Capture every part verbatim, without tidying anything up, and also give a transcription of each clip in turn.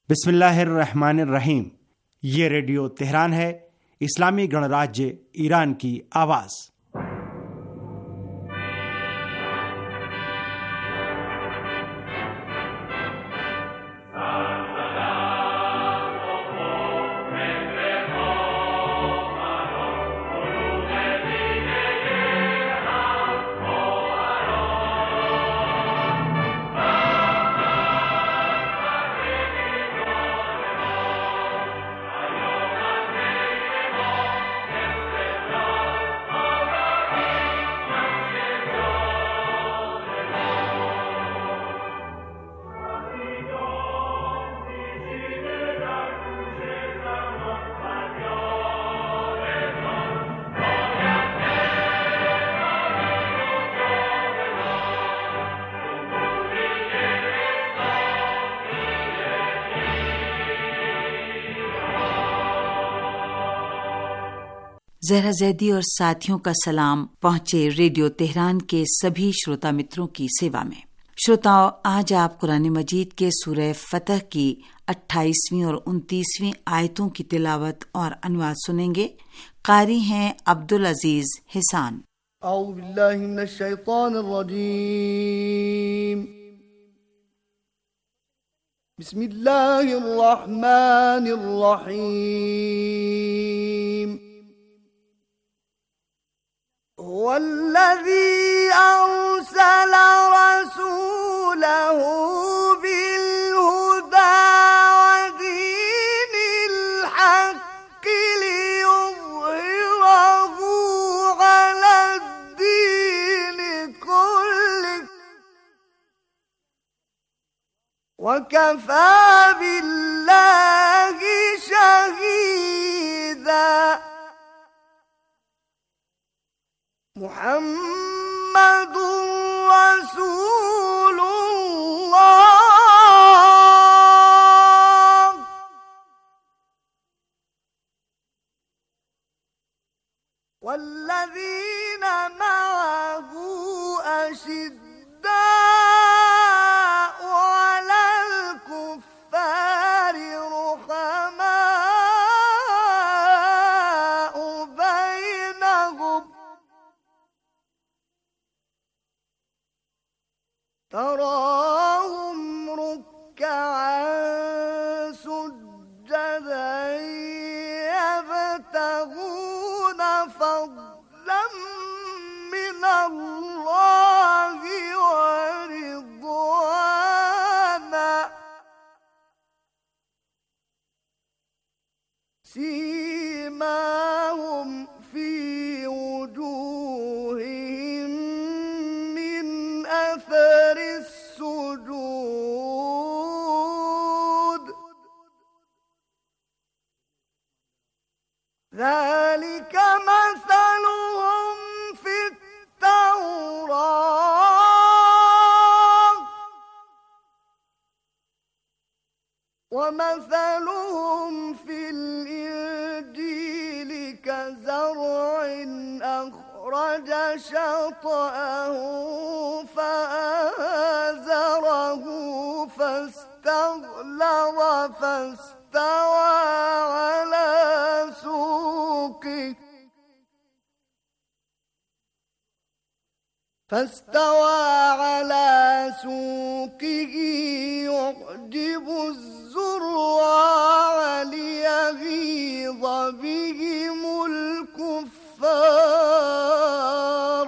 बिस्मिल्लाहिर्रहमानिर्रहीम। ये radio Tehran है, इस्लामी गणराज्य ईरान की आवाज़। जहरा जैदी और साथियों का सलाम पहुंचे रेडियो तेहरान के सभी श्रोता मित्रों की सेवा में। श्रोताओं, आज आप कुरान मजीद के सूरह फतह की अट्ठाईसवीं और उनतीसवीं आयतों की तिलावत और अनुवाद सुनेंगे। कारी हैं अब्दुल अजीज हिसान। औज़ु बिल्लाहि मिनश शैतानिर रजीम। बिस्मिल्लाहिर रहमानिर रहीम। वल्लज़ी अर्सल रसूलहु बिलहुदा वदीनिल हक़्क़ि लियुज़हिरहु अलद्दीनि कुल्लिहि वकफ़ा बिल्लाहि शहीदा। मुहम्मदुर रसूलुल्लाह वल्लज़ीना मअहु अशिद्दाउ अलल कुफ़्फ़ारि रुहमाउ बैनहुम तराहुम रुक्कअन सुज्जदन यब्तगून फज़लन मिनल्लाहि व रिज़वाना सीमाहुम फी वजूहिहिम मिन अथर السجود ذلك مثلهم في التوراة ومثلهم في الإنجيل كزرع أخرج شطأه فآزره فاستغلظ فاستوى على سوقه فاستوى على سوقه يعجب الزراع ليغيظ بهم الكفار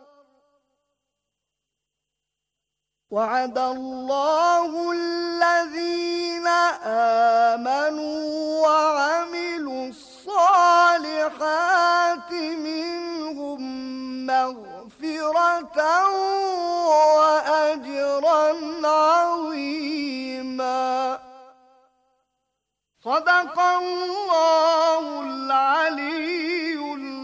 وعد الله الذين آمنوا وعملوا الصالحات منهم مغفرة وأجرا عظيما صدق الله العلي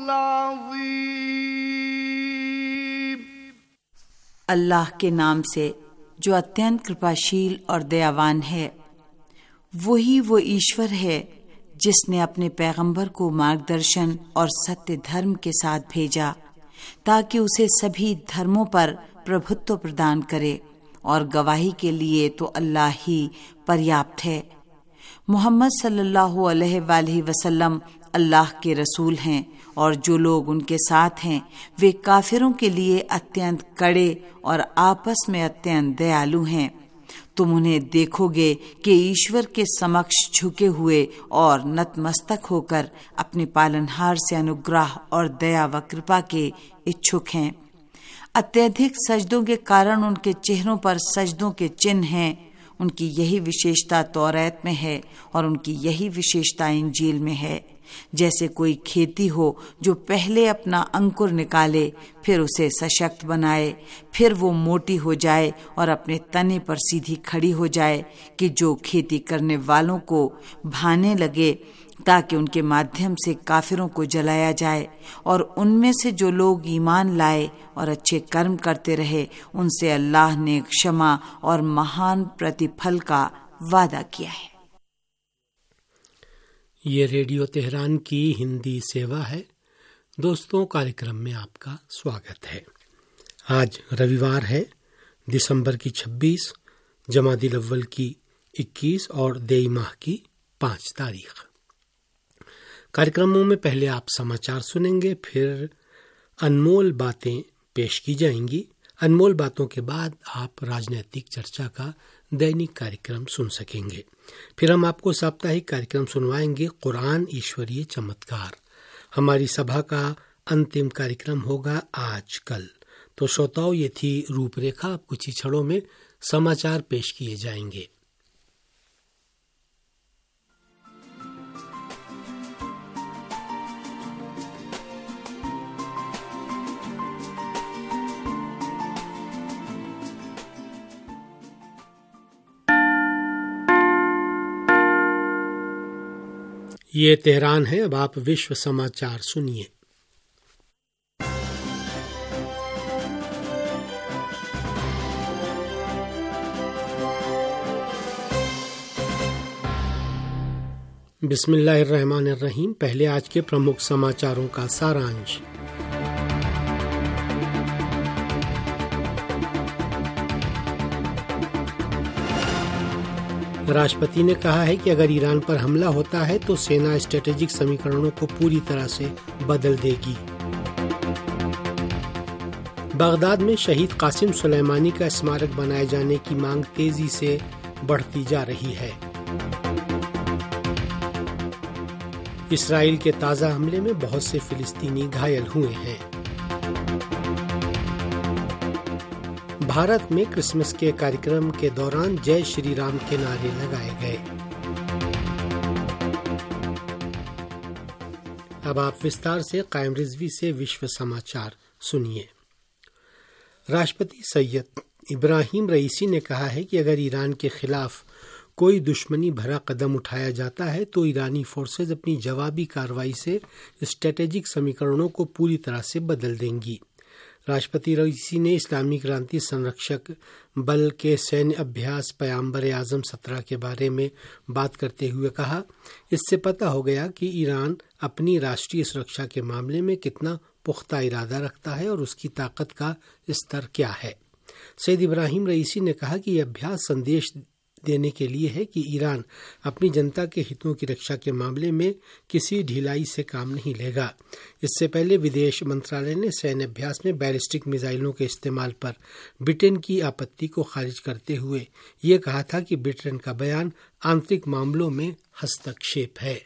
العظيم। अल्लाह के नाम से जो अत्यंत कृपाशील और दयावान है। वही वो ईश्वर है जिसने अपने पैगंबर को मार्गदर्शन और सत्य धर्म के साथ भेजा ताकि उसे सभी धर्मों पर प्रभुत्व प्रदान करे, और गवाही के लिए तो अल्लाह ही पर्याप्त है। मोहम्मद सल्लल्लाहु अलैहि वसल्लम अल्लाह के रसूल हैं और जो लोग उनके साथ हैं वे काफिरों के लिए अत्यंत कड़े और आपस में अत्यंत दयालु हैं। तुम उन्हें देखोगे कि ईश्वर के समक्ष झुके हुए और नतमस्तक होकर अपने पालनहार से अनुग्रह और दया व कृपा के इच्छुक हैं। अत्यधिक सजदों के कारण उनके चेहरों पर सजदों के चिन्ह हैं। उनकी यही विशेषता तौरात में है और उनकी यही विशेषता इंजील में है। जैसे कोई खेती हो जो पहले अपना अंकुर निकाले, फिर उसे सशक्त बनाए, फिर वो मोटी हो जाए और अपने तने पर सीधी खड़ी हो जाए, कि जो खेती करने वालों को भाने लगे ताकि उनके माध्यम से काफिरों को जलाया जाए। और उनमें से जो लोग ईमान लाए और अच्छे कर्म करते रहे, उनसे अल्लाह ने क्षमा और महान प्रतिफल का वादा किया है। ये रेडियो तेहरान की हिंदी सेवा है। दोस्तों, कार्यक्रम में आपका स्वागत है। आज रविवार है, दिसंबर की छब्बीस, जमादिल अव्वल की इक्कीस और देई माह की पाँच तारीख। कार्यक्रमों में पहले आप समाचार सुनेंगे, फिर अनमोल बातें पेश की जाएंगी। अनमोल बातों के बाद आप राजनीतिक चर्चा का दैनिक कार्यक्रम सुन सकेंगे। फिर हम आपको साप्ताहिक कार्यक्रम सुनवाएंगे, कुरान ईश्वरीय चमत्कार। हमारी सभा का अंतिम कार्यक्रम होगा आज कल। तो श्रोताओं, ये थी रूपरेखा। अब कुछ ही क्षणों में समाचार पेश किए जाएंगे। ये तेहरान है। अब आप विश्व समाचार सुनिए। बिस्मिल्लाहिर्रहमानिर्रहीम। पहले आज के प्रमुख समाचारों का सारांश। राष्ट्रपति ने कहा है कि अगर ईरान पर हमला होता है तो सेना स्ट्रेटेजिक समीकरणों को पूरी तरह से बदल देगी। बगदाद में शहीद कासिम सुलेमानी का स्मारक बनाए जाने की मांग तेजी से बढ़ती जा रही है। इसराइल के ताजा हमले में बहुत से फिलिस्तीनी घायल हुए हैं। भारत में क्रिसमस के कार्यक्रम के दौरान जय श्री राम के नारे लगाए गए। अब आप विस्तार से कायम रिजवी से विश्व समाचार सुनिए। राष्ट्रपति सैयद इब्राहिम रईसी ने कहा है कि अगर ईरान के खिलाफ कोई दुश्मनी भरा कदम उठाया जाता है तो ईरानी फोर्सेज अपनी जवाबी कार्रवाई से स्ट्रेटेजिक समीकरणों को पूरी तरह से बदल देंगी। राष्ट्रपति रईसी ने इस्लामी क्रांति संरक्षक बल के सैन्य अभ्यास पयंबर आजम सत्रह के बारे में बात करते हुए कहा, इससे पता हो गया कि ईरान अपनी राष्ट्रीय सुरक्षा के मामले में कितना पुख्ता इरादा रखता है और उसकी ताकत का स्तर क्या है। सैयद इब्राहिम रईसी ने कहा कि यह अभ्यास संदेश देने के लिए है कि ईरान अपनी जनता के हितों की रक्षा के मामले में किसी ढिलाई से काम नहीं लेगा। इससे पहले विदेश मंत्रालय ने सैन्य अभ्यास में बैलिस्टिक मिसाइलों के इस्तेमाल पर ब्रिटेन की आपत्ति को खारिज करते हुए ये कहा था कि ब्रिटेन का बयान आंतरिक मामलों में हस्तक्षेप है।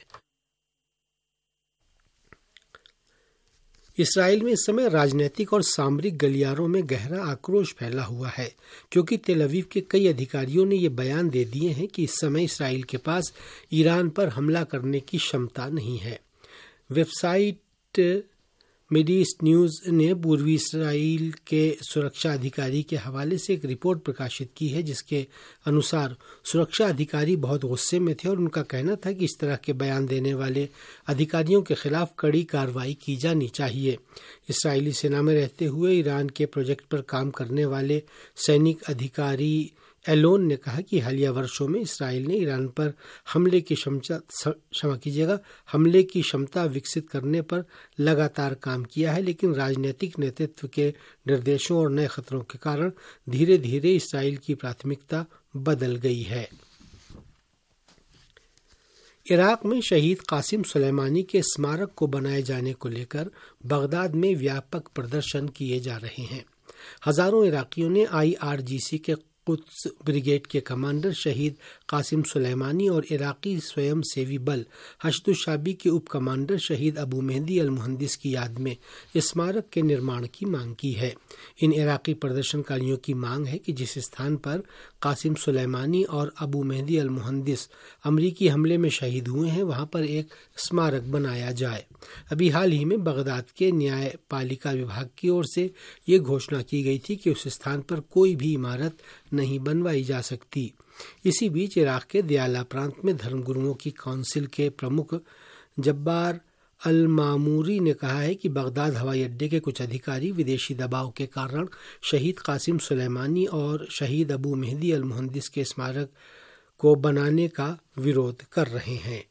इसराइल में इस समय राजनीतिक और सामरिक गलियारों में गहरा आक्रोश फैला हुआ है, क्योंकि तेल अवीव के कई अधिकारियों ने ये बयान दे दिए हैं कि इस समय इसराइल के पास ईरान पर हमला करने की क्षमता नहीं है। वेबसाइट मिडीस्ट न्यूज ने पूर्वी इसराइल के सुरक्षा अधिकारी के हवाले से एक रिपोर्ट प्रकाशित की है, जिसके अनुसार सुरक्षा अधिकारी बहुत गुस्से में थे और उनका कहना था कि इस तरह के बयान देने वाले अधिकारियों के खिलाफ कड़ी कार्रवाई की जानी चाहिए। इसराइली सेना में रहते हुए ईरान के प्रोजेक्ट पर काम करने वाले सैनिक अधिकारी एलोन ने कहा कि हालिया वर्षों में इसराइल ने ईरान पर हमले की क्षमता क्षमा कीजिएगा हमले की क्षमता विकसित करने पर लगातार काम किया है, लेकिन राजनीतिक नेतृत्व के निर्देशों और नए खतरों के कारण धीरे धीरे इसराइल की प्राथमिकता बदल गई है। इराक में शहीद कासिम सुलेमानी के स्मारक को बनाए जाने को लेकर बगदाद में व्यापक प्रदर्शन किए जा रहे हैं। हजारों इराकियों ने आई आर जी सी के कुद्स ब्रिगेड के कमांडर शहीद कासिम सुलेमानी और इराकी स्वयं सेवी बल हशदुशाबी के उप कमांडर शहीद अबू मेहदी अल मुहंदिस की याद में स्मारक के निर्माण की मांग की है। इन इराकी प्रदर्शनकारियों की मांग है कि जिस स्थान पर कासिम सुलेमानी और अबू मेहदी अल मुहंदिस अमरीकी हमले में शहीद हुए हैं वहां पर एक स्मारक बनाया जाए। अभी हाल ही में बगदाद के न्यायपालिका विभाग की ओर से ये घोषणा की गई थी कि उस स्थान पर कोई भी इमारत नहीं बनवाई जा सकती। इसी बीच इराक के दयाला प्रांत में धर्मगुरुओं की काउंसिल के प्रमुख जब्बार अल मामूरी ने कहा है कि बगदाद हवाई अड्डे के कुछ अधिकारी विदेशी दबाव के कारण शहीद कासिम सुलेमानी और शहीद अबू मेहदी अल मुहंदिस के स्मारक को बनाने का विरोध कर रहे हैं।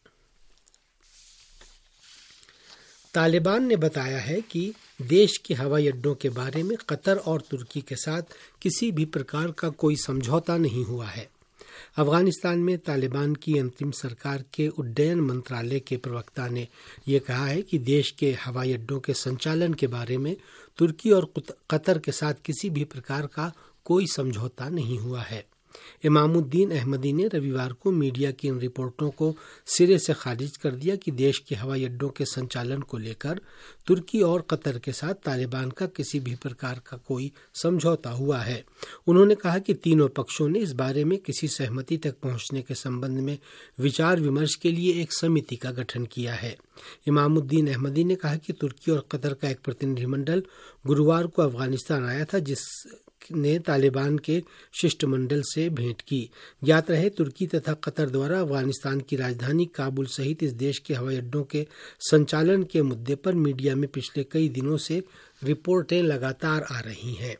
तालिबान ने बताया है कि देश के हवाई अड्डों के बारे में कतर और तुर्की के साथ किसी भी प्रकार का कोई समझौता नहीं हुआ है। अफगानिस्तान में तालिबान की अंतरिम सरकार के उड्डयन मंत्रालय के प्रवक्ता ने यह कहा है कि देश के हवाई अड्डों के संचालन के बारे में तुर्की और कतर के साथ किसी भी प्रकार का कोई समझौता नहीं हुआ है। इमामुद्दीन अहमदी ने रविवार को मीडिया की इन रिपोर्टों को सिरे से खारिज कर दिया कि देश के हवाई अड्डों के संचालन को लेकर तुर्की और कतर के साथ तालिबान का किसी भी प्रकार का कोई समझौता हुआ है। उन्होंने कहा कि तीनों पक्षों ने इस बारे में किसी सहमति तक पहुंचने के संबंध में विचार विमर्श के लिए एक समिति का गठन किया है। इमामुद्दीन अहमदी ने कहा कि तुर्की और कतर का एक प्रतिनिधिमंडल गुरुवार को अफगानिस्तान आया था जिस ने तालिबान के शिष्टमंडल से भेंट की। ज्ञात रहे तुर्की तथा कतर द्वारा अफगानिस्तान की राजधानी काबुल सहित इस देश के हवाई अड्डों के संचालन के मुद्दे पर मीडिया में पिछले कई दिनों से रिपोर्टें लगातार आ रही हैं।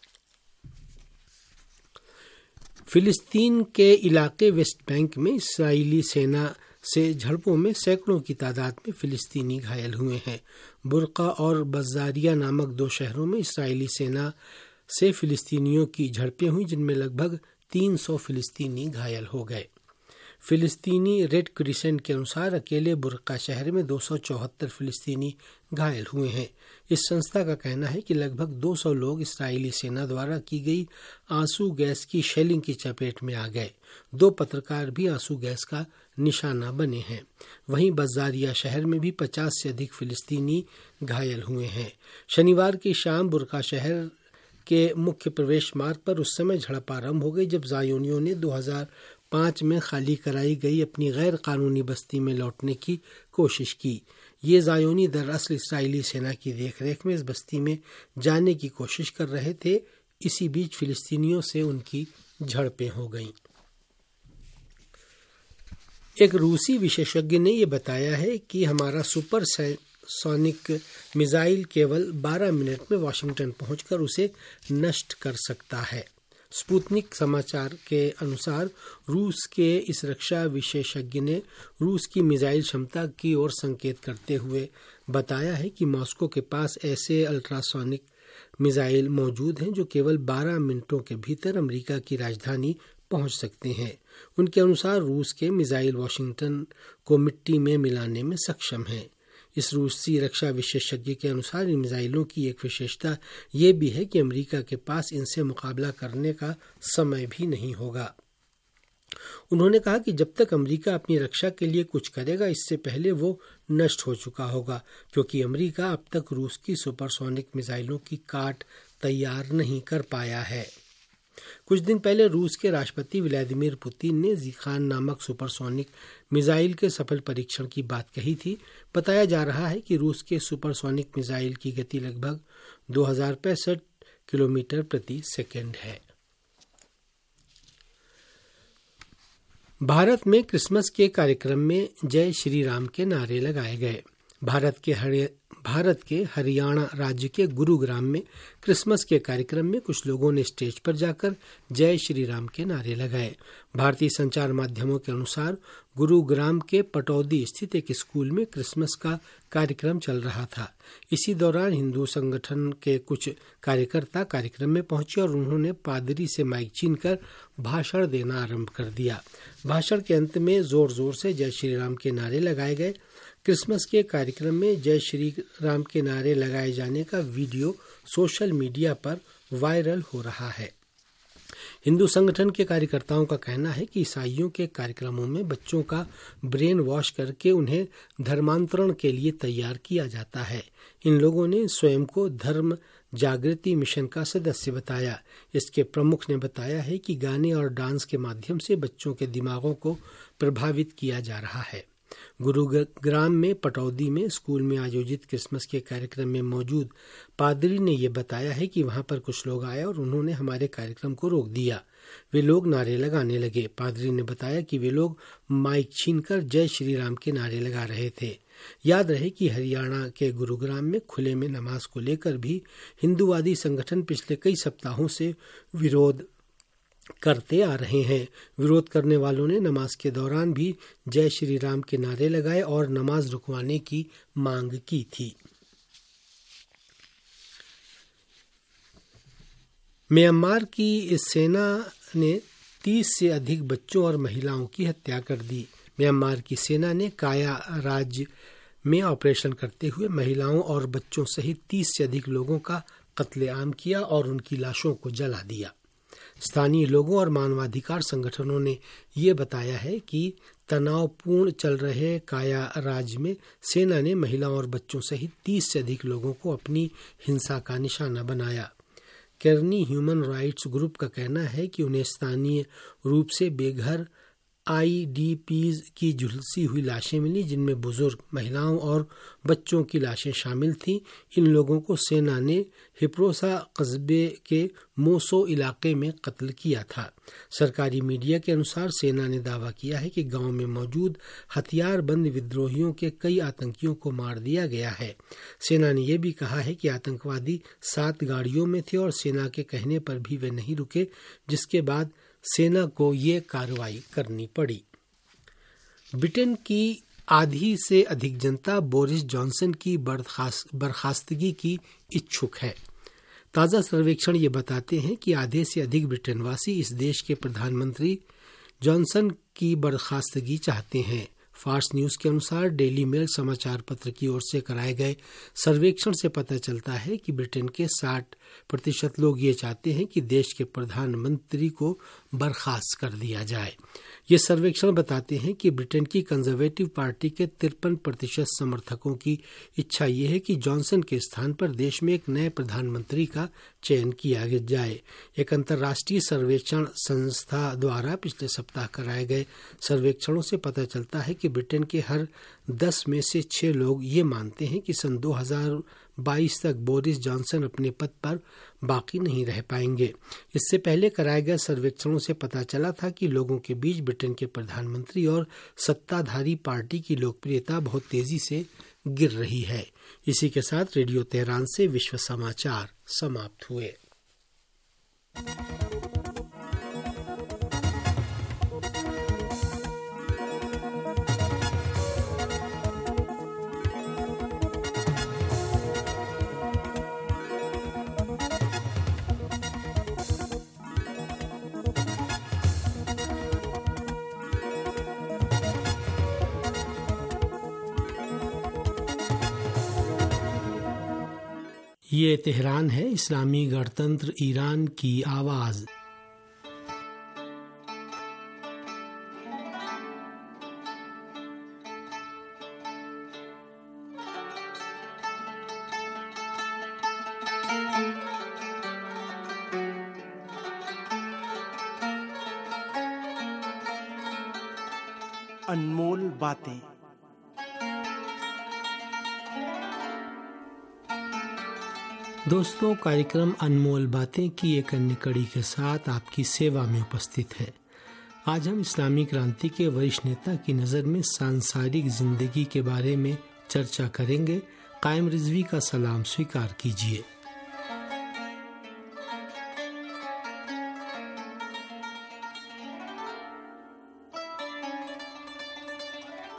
फिलिस्तीन के इलाके वेस्ट बैंक में इस्राएली सेना से झड़पों में सैकड़ों की तादाद में फिलिस्तीनी घायल हुए हैं। बुर्का और बजारिया नामक दो शहरों में इस्राएली सेना से फिलिस्तीनियों की झड़पें हुई जिनमें लगभग तीन सौ फिलिस्तीनी घायल हो गए। फिलिस्तीनी रेड क्रिसेंट के अनुसार अकेले बुर्का शहर में दो सौ चौहत्तर फिलिस्तीनी घायल हुए हैं। इस संस्था का कहना है कि लगभग दो सौ लोग इस्राएली सेना द्वारा की गई आंसू गैस की शेलिंग की चपेट में आ गए। दो पत्रकार भी आंसू गैस का निशाना बने हैं। वहीं बजारिया शहर में भी पचास से अधिक फिलिस्तीनी घायल हुए हैं। शनिवार की शाम बुर्का शहर के मुख्य प्रवेश मार्ग पर उस समय झड़प आरंभ हो गई जब जायोनियों ने दो हज़ार पाँच में खाली कराई गई अपनी गैर कानूनी बस्ती में लौटने की कोशिश की। ये जायोनी दरअसल इस्राएली सेना की देखरेख में इस बस्ती में जाने की कोशिश कर रहे थे। इसी बीच फिलिस्तीनियों से उनकी झड़पें हो गईं। एक रूसी विशेषज्ञ ने यह बताया है कि हमारा सुपर सोनिक मिसाइल केवल बारह मिनट में वाशिंगटन पहुंचकर उसे नष्ट कर सकता है। स्पुतनिक समाचार के अनुसार रूस के इस रक्षा विशेषज्ञ ने रूस की मिसाइल क्षमता की ओर संकेत करते हुए बताया है कि मॉस्को के पास ऐसे अल्ट्रासोनिक मिसाइल मौजूद हैं जो केवल बारह मिनटों के भीतर अमेरिका की राजधानी पहुंच सकते हैं। उनके अनुसार रूस के मिसाइल वाशिंगटन को मिट्टी में मिलाने में सक्षम हैं। इस रूसी रक्षा विशेषज्ञ के अनुसार इन मिसाइलों की एक विशेषता ये भी है कि अमेरिका के पास इनसे मुकाबला करने का समय भी नहीं होगा। उन्होंने कहा कि जब तक अमेरिका अपनी रक्षा के लिए कुछ करेगा इससे पहले वो नष्ट हो चुका होगा, क्योंकि अमेरिका अब तक रूस की सुपरसोनिक मिसाइलों की काट तैयार नहीं कर पाया है। कुछ दिन पहले रूस के राष्ट्रपति व्लादिमीर पुतिन ने ज़ीकान नामक सुपरसोनिक मिसाइल के सफल परीक्षण की बात कही थी। बताया जा रहा है कि रूस के सुपरसोनिक मिसाइल की गति लगभग दो हजार पैंसठ किलोमीटर प्रति सेकंड है। भारत में क्रिसमस के कार्यक्रम में जय श्री राम के नारे लगाए गए। भारत के हरि भारत के हरियाणा राज्य के गुरुग्राम में क्रिसमस के कार्यक्रम में कुछ लोगों ने स्टेज पर जाकर जय श्री राम के नारे लगाए। भारतीय संचार माध्यमों के अनुसार गुरुग्राम के पटौदी स्थित एक स्कूल में क्रिसमस का कार्यक्रम चल रहा था। इसी दौरान हिंदू संगठन के कुछ कार्यकर्ता कार्यक्रम में पहुंचे और उन्होंने पादरी से माइक छीनकर भाषण देना आरंभ कर दिया। भाषण के अंत में जोर जोर से जय श्री राम के नारे लगाए गए। क्रिसमस के कार्यक्रम में जय श्री राम के नारे लगाए जाने का वीडियो सोशल मीडिया पर वायरल हो रहा है। हिंदू संगठन के कार्यकर्ताओं का कहना है कि ईसाइयों के कार्यक्रमों में बच्चों का ब्रेन वॉश करके उन्हें धर्मांतरण के लिए तैयार किया जाता है। इन लोगों ने स्वयं को धर्म जागृति मिशन का सदस्य बताया। इसके प्रमुख ने बताया है कि गाने और डांस के माध्यम से बच्चों के दिमागों को प्रभावित किया जा रहा है। गुरुग्राम में पटौदी में स्कूल में आयोजित क्रिसमस के कार्यक्रम में मौजूद पादरी ने यह बताया है कि वहां पर कुछ लोग आए और उन्होंने हमारे कार्यक्रम को रोक दिया। वे लोग नारे लगाने लगे। पादरी ने बताया कि वे लोग माइक छीनकर जय श्री राम के नारे लगा रहे थे। याद रहे कि हरियाणा के गुरुग्राम में खुले में नमाज को लेकर भी हिंदूवादी संगठन पिछले कई सप्ताहों से विरोध करते आ रहे हैं। विरोध करने वालों ने नमाज के दौरान भी जय श्री राम के नारे लगाए और नमाज रुकवाने की मांग की थी। म्यांमार की सेना ने तीस से अधिक बच्चों और महिलाओं की हत्या कर दी। म्यांमार की सेना ने काया राज्य में ऑपरेशन करते हुए महिलाओं और बच्चों सहित तीस से अधिक लोगों का कत्लेआम किया और उनकी लाशों को जला दिया। स्थानीय लोगों और मानवाधिकार संगठनों ने ये बताया है कि तनावपूर्ण चल रहे काया राज्य में सेना ने महिलाओं और बच्चों सहित तीस से अधिक लोगों को अपनी हिंसा का निशाना बनाया। केरनी ह्यूमन राइट्स ग्रुप का कहना है कि उन्हें स्थानीय रूप से बेघर आईडीपीज की झुलसी हुई लाशें मिली, जिनमें बुजुर्ग, महिलाओं और बच्चों की लाशें शामिल थीं। इन लोगों को सेना ने हिप्रोसा कस्बे के मोसो इलाके में कत्ल किया था। सरकारी मीडिया के अनुसार सेना ने दावा किया है कि गांव में मौजूद हथियारबंद विद्रोहियों के कई आतंकियों को मार दिया गया है। सेना ने यह भी कहा है कि आतंकवादी सात गाड़ियों में थे और सेना के कहने पर भी वे नहीं रुके, जिसके बाद सेना को ये कार्रवाई करनी पड़ी। ब्रिटेन की आधी से अधिक जनता बोरिस जॉनसन की बर्खास्तगी की इच्छुक है। ताज़ा सर्वेक्षण ये बताते हैं कि आधे से अधिक ब्रिटेनवासी इस देश के प्रधानमंत्री जॉनसन की बर्खास्तगी चाहते हैं। फार्स न्यूज के अनुसार डेली मेल समाचार पत्र की ओर से कराए गए सर्वेक्षण से पता चलता है कि ब्रिटेन के साठ प्रतिशत लोग ये चाहते हैं कि देश के प्रधानमंत्री को बर्खास्त कर दिया जाए। ये सर्वेक्षण बताते हैं कि ब्रिटेन की कंजर्वेटिव पार्टी के तिरपन प्रतिशत समर्थकों की इच्छा ये है कि जॉनसन के स्थान पर देश में एक नए प्रधानमंत्री का चयन किया जाए। एक अंतर्राष्ट्रीय सर्वेक्षण संस्था द्वारा पिछले सप्ताह कराए गए सर्वेक्षणों से पता चलता है कि ब्रिटेन के हर दस में से छह लोग ये मानते हैं कि सन दो हज़ार बाईस तक बोरिस जॉनसन अपने पद पर बाकी नहीं रह पाएंगे। इससे पहले कराए गए सर्वेक्षणों से पता चला था कि लोगों के बीच ब्रिटेन के प्रधानमंत्री और सत्ताधारी पार्टी की लोकप्रियता बहुत तेजी से गिर रही है। इसी के साथ रेडियो तेहरान से विश्व समाचार समाप्त हुए। ये तेहरान है, इस्लामी गणतंत्र ईरान की आवाज़। अनमोल बातें। दोस्तों, कार्यक्रम अनमोल बातें की एक अन्य कड़ी के साथ आपकी सेवा में उपस्थित है। आज हम इस्लामी क्रांति के वरिष्ठ नेता की नज़र में सांसारिक जिंदगी के बारे में चर्चा करेंगे। कायम रिजवी का सलाम स्वीकार कीजिए।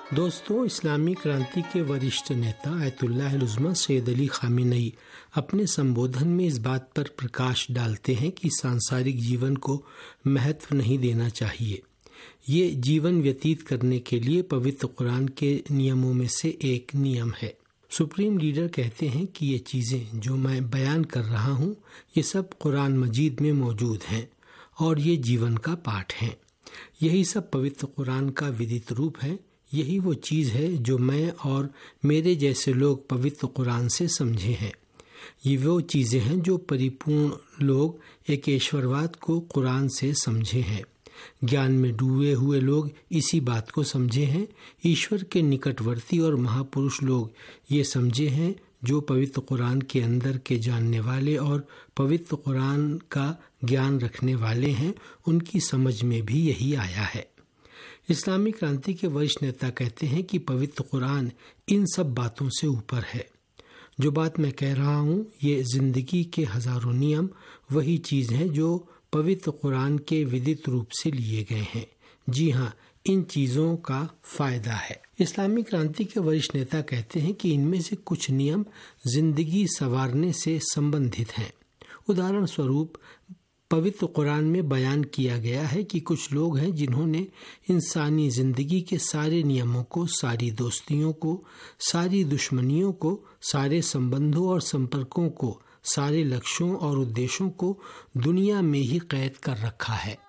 दोस्तों, इस्लामी क्रांति के वरिष्ठ नेता Ayatollah Uzma Sayyid Ali Khamenei अपने संबोधन में इस बात पर प्रकाश डालते हैं कि सांसारिक जीवन को महत्व नहीं देना चाहिए। ये जीवन व्यतीत करने के लिए पवित्र कुरान के नियमों में से एक नियम है। सुप्रीम लीडर कहते हैं कि ये चीज़ें जो मैं बयान कर रहा हूँ, ये सब कुरान मजीद में मौजूद हैं और ये जीवन का पाठ हैं। यही सब पवित्र कुरान का विदित रूप है। यही वो चीज़ है जो मैं और मेरे जैसे लोग पवित्र कुरान से समझे हैं। ये वो चीज़ें हैं जो परिपूर्ण लोग एक ईश्वरवाद को कुरान से समझे हैं। ज्ञान में डूबे हुए लोग इसी बात को समझे हैं। ईश्वर के निकटवर्ती और महापुरुष लोग ये समझे हैं। जो पवित्र कुरान के अंदर के जानने वाले और पवित्र कुरान का ज्ञान रखने वाले हैं, उनकी समझ में भी यही आया है। इस्लामी क्रांति के वरिष्ठ नेता कहते हैं कि पवित्र कुरान इन सब बातों से ऊपर है। जो बात मैं कह रहा हूँ, ये जिंदगी के हजारों नियम वही चीज़ हैं जो पवित्र कुरान के विदित रूप से लिए गए हैं। जी हाँ, इन चीज़ों का फायदा है। इस्लामी क्रांति के वरिष्ठ नेता कहते हैं कि इनमें से कुछ नियम जिंदगी संवारने से संबंधित हैं। उदाहरण स्वरूप पवित्र कुरान में बयान किया गया है कि कुछ लोग हैं जिन्होंने इंसानी जिंदगी के सारे नियमों को, सारी दोस्तियों को, सारी दुश्मनियों को, सारे संबंधों और संपर्कों को, सारे लक्ष्यों और उद्देश्यों को दुनिया में ही कैद कर रखा है।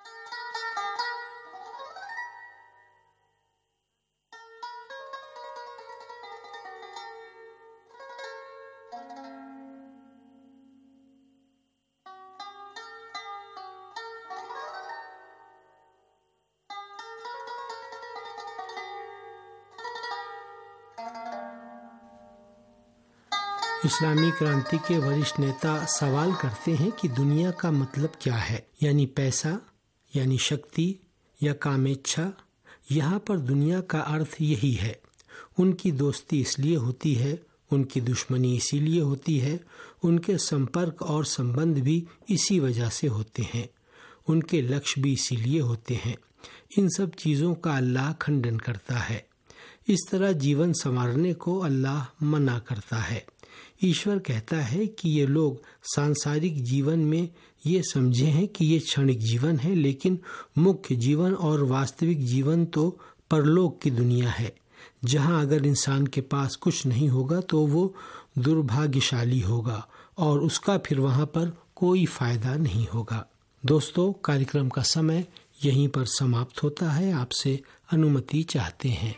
इस्लामी क्रांति के वरिष्ठ नेता सवाल करते हैं कि दुनिया का मतलब क्या है, यानी पैसा, यानी शक्ति या कामेच्छा। यहाँ पर दुनिया का अर्थ यही है। उनकी दोस्ती इसलिए होती है, उनकी दुश्मनी इसीलिए होती है, उनके संपर्क और संबंध भी इसी वजह से होते हैं, उनके लक्ष्य भी इसीलिए होते हैं। इन सब चीज़ों का अल्लाह खंडन करता है। इस तरह जीवन संवारने को अल्लाह मना करता है। ईश्वर कहता है कि ये लोग सांसारिक जीवन में ये समझे हैं कि ये क्षणिक जीवन है, लेकिन मुख्य जीवन और वास्तविक जीवन तो परलोक की दुनिया है, जहाँ अगर इंसान के पास कुछ नहीं होगा तो वो दुर्भाग्यशाली होगा और उसका फिर वहाँ पर कोई फायदा नहीं होगा। दोस्तों, कार्यक्रम का समय यहीं पर समाप्त होता है। आपसे अनुमति चाहते हैं।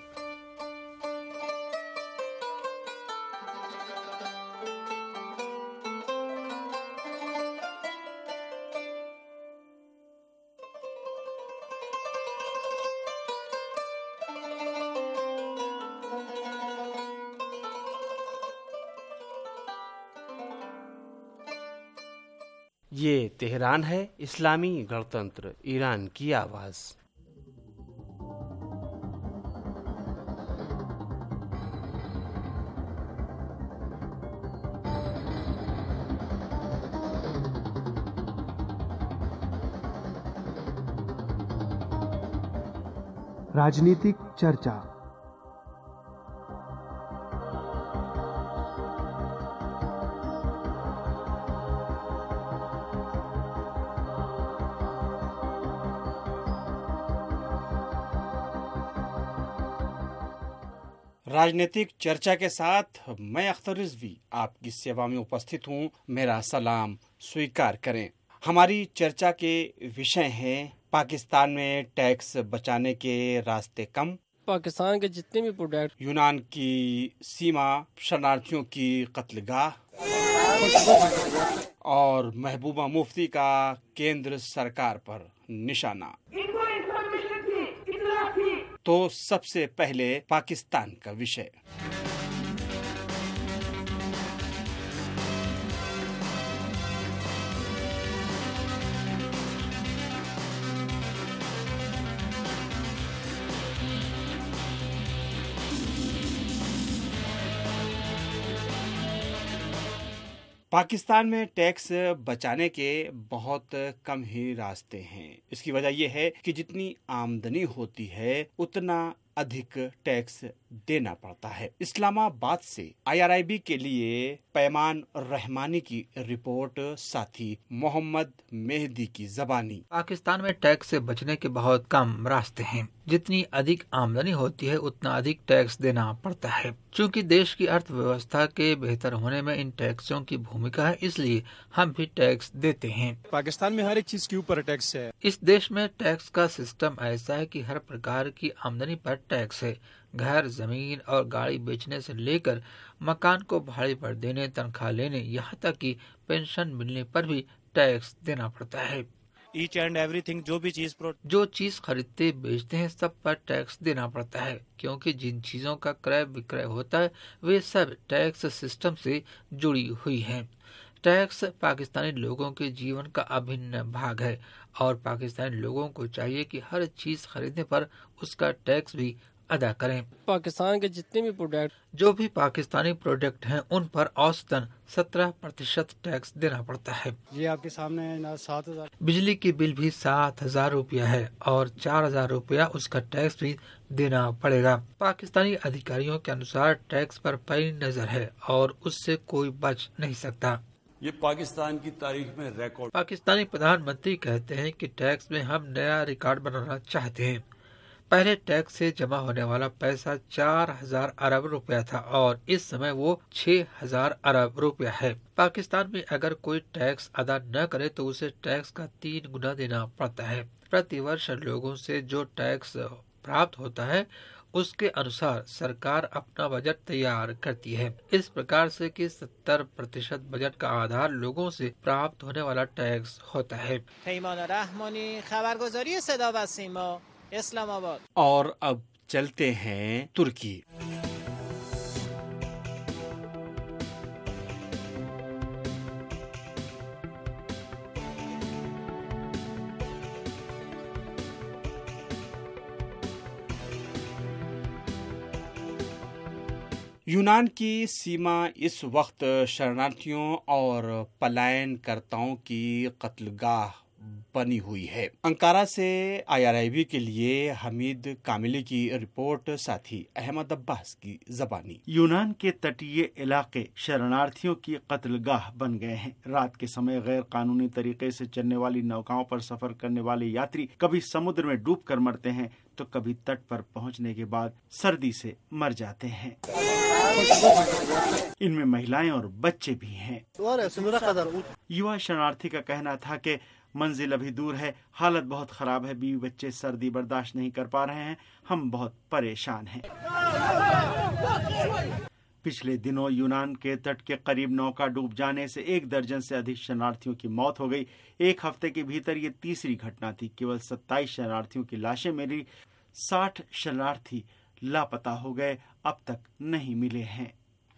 ये तेहरान है, इस्लामी गणतंत्र ईरान की आवाज़। राजनीतिक चर्चा। राजनीतिक चर्चा के साथ मैं अख्तर रिजवी आपकी सेवा में उपस्थित हूँ। मेरा सलाम स्वीकार करें। हमारी चर्चा के विषय हैं पाकिस्तान में टैक्स बचाने के रास्ते कम, पाकिस्तान के जितने भी प्रोडक्ट, यूनान की सीमा शरणार्थियों की कत्लगाह और महबूबा मुफ्ती का केंद्र सरकार पर निशाना। तो सबसे पहले पाकिस्तान का विषय। पाकिस्तान में टैक्स बचाने के बहुत कम ही रास्ते हैं। इसकी वजह यह है कि जितनी आमदनी होती है उतना अधिक टैक्स देना पड़ता है। इस्लामाबाद से आई आर आई बी के लिए पैमान रहमानी की रिपोर्ट, साथी मोहम्मद मेहदी की जबानी। पाकिस्तान में टैक्स से बचने के बहुत कम रास्ते हैं। जितनी अधिक आमदनी होती है उतना अधिक टैक्स देना पड़ता है। क्योंकि देश की अर्थव्यवस्था के बेहतर होने में इन टैक्सों की भूमिका है, इसलिए हम भी टैक्स देते हैं। पाकिस्तान में हर एक चीज के ऊपर टैक्स है। इस देश में टैक्स का सिस्टम ऐसा है कि हर प्रकार की आमदनी पर टैक्स है। घर, जमीन और गाड़ी बेचने से लेकर मकान को भाड़े पर देने, तनख्वाह लेने, यहाँ तक कि पेंशन मिलने पर भी टैक्स देना पड़ता है। ईच एंड एवरीथिंग, जो भी चीज जो चीज खरीदते बेचते हैं सब पर टैक्स देना पड़ता है, क्योंकि जिन चीजों का क्रय विक्रय होता है वे सब टैक्स सिस्टम से जुड़ी हुई हैं। टैक्स पाकिस्तानी लोगों के जीवन का अभिन्न भाग है और पाकिस्तानी लोगों को चाहिए कि हर चीज खरीदने पर उसका टैक्स भी अदा करें। पाकिस्तान के जितने भी प्रोडक्ट जो भी पाकिस्तानी प्रोडक्ट हैं उन पर औसतन सत्रह प्रतिशत टैक्स देना पड़ता है। ये आपके सामने सात हजार बिजली की बिल भी सात हजार रूपया है और चार हजार रूपया उसका टैक्स भी देना पड़ेगा। पाकिस्तानी अधिकारियों के अनुसार टैक्स पर पैनी नजर है और उससे कोई बच नहीं सकता। ये पाकिस्तान की तारीख में रिकॉर्ड। पाकिस्तानी प्रधानमंत्री कहते हैं कि टैक्स में हम नया रिकॉर्ड बनाना चाहते हैं। पहले टैक्स से जमा होने वाला पैसा चार हजार अरब रुपया था और इस समय वो छह हजार अरब रुपया है। पाकिस्तान में अगर कोई टैक्स अदा न करे तो उसे टैक्स का तीन गुना देना पड़ता है। प्रति वर्ष लोगों से जो टैक्स प्राप्त होता है उसके अनुसार सरकार अपना बजट तैयार करती है। इस प्रकार से कि सत्तर प्रतिशत बजट का आधार लोगों से प्राप्त होने वाला टैक्स होता है। इस्लामाबाद। और अब चलते हैं तुर्की। यूनान की सीमा इस वक्त शरणार्थियों और पलायनकर्ताओं की कत्लगाह बनी हुई है। अंकारा से आई आर आई बी के लिए हमीद कामिली की रिपोर्ट, साथी अहमद अब्बास की जबानी। यूनान के तटीय इलाके शरणार्थियों की कत्लगाह बन गए हैं। रात के समय गैर कानूनी तरीके से चलने वाली नौकाओं पर सफर करने वाले यात्री कभी समुद्र में डूब कर मरते हैं तो कभी तट पर पहुंचने के बाद सर्दी से मर जाते हैं। इनमें महिलाएं और बच्चे भी हैं। युवा शरणार्थी का कहना था कि मंजिल अभी दूर है, हालत बहुत खराब है, बीवी बच्चे सर्दी बर्दाश्त नहीं कर पा रहे हैं, हम बहुत परेशान हैं। पिछले दिनों यूनान के तट के करीब नौका डूब जाने से एक दर्जन से अधिक शरणार्थियों की मौत हो गई। एक हफ्ते के भीतर ये तीसरी घटना थी। केवल सत्ताईस शरणार्थियों की लाशें मिली, साठ शरणार्थी लापता हो गए, अब तक नहीं मिले हैं।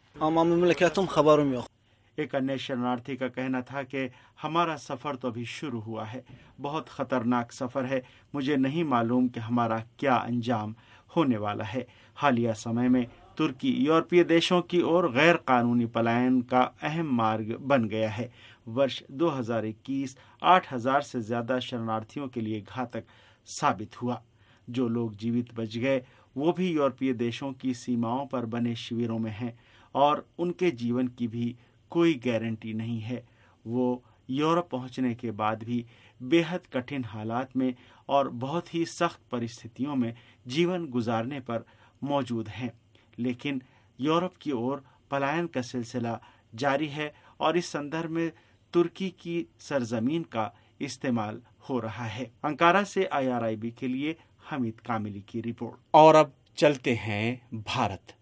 एक अन्य शरणार्थी का कहना था कि हमारा सफर तो अभी शुरू हुआ है, बहुत खतरनाक सफर है, मुझे नहीं मालूम कि हमारा क्या अंजाम होने वाला है। हालिया समय में तुर्की यूरोपीय देशों की ओर गैर कानूनी पलायन का अहम मार्ग बन गया है। वर्ष दो हज़ार इक्कीस आठ हजार से ज्यादा शरणार्थियों के लिए घातक साबित हुआ। जो लोग जीवित बच गए वो भी यूरोपीय देशों की सीमाओं पर बने शिविरों में हैं और उनके जीवन की भी कोई गारंटी नहीं है। वो यूरोप पहुंचने के बाद भी बेहद कठिन हालात में और बहुत ही सख्त परिस्थितियों में जीवन गुजारने पर मौजूद हैं। लेकिन यूरोप की ओर पलायन का सिलसिला जारी है और इस संदर्भ में तुर्की की सरजमीन का इस्तेमाल हो रहा है। अंकारा से आई आर आई बी के लिए हमीद कामिली की रिपोर्ट। और अब चलते हैं भारत।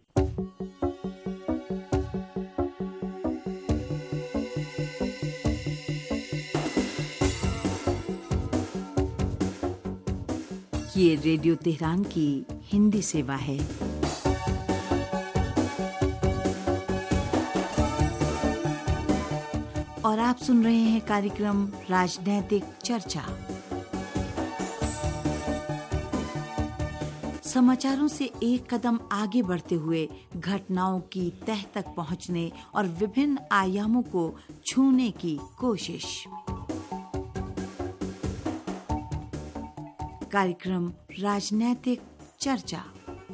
ये रेडियो तेहरान की हिंदी सेवा है। और आप सुन रहे हैं कार्यक्रम राजनैतिक चर्चा। समाचारों से एक कदम आगे बढ़ते हुए घटनाओं की तह तक पहुंचने और विभिन्न आयामों को छूने की कोशिश। कार्यक्रम राजनैतिक चर्चा।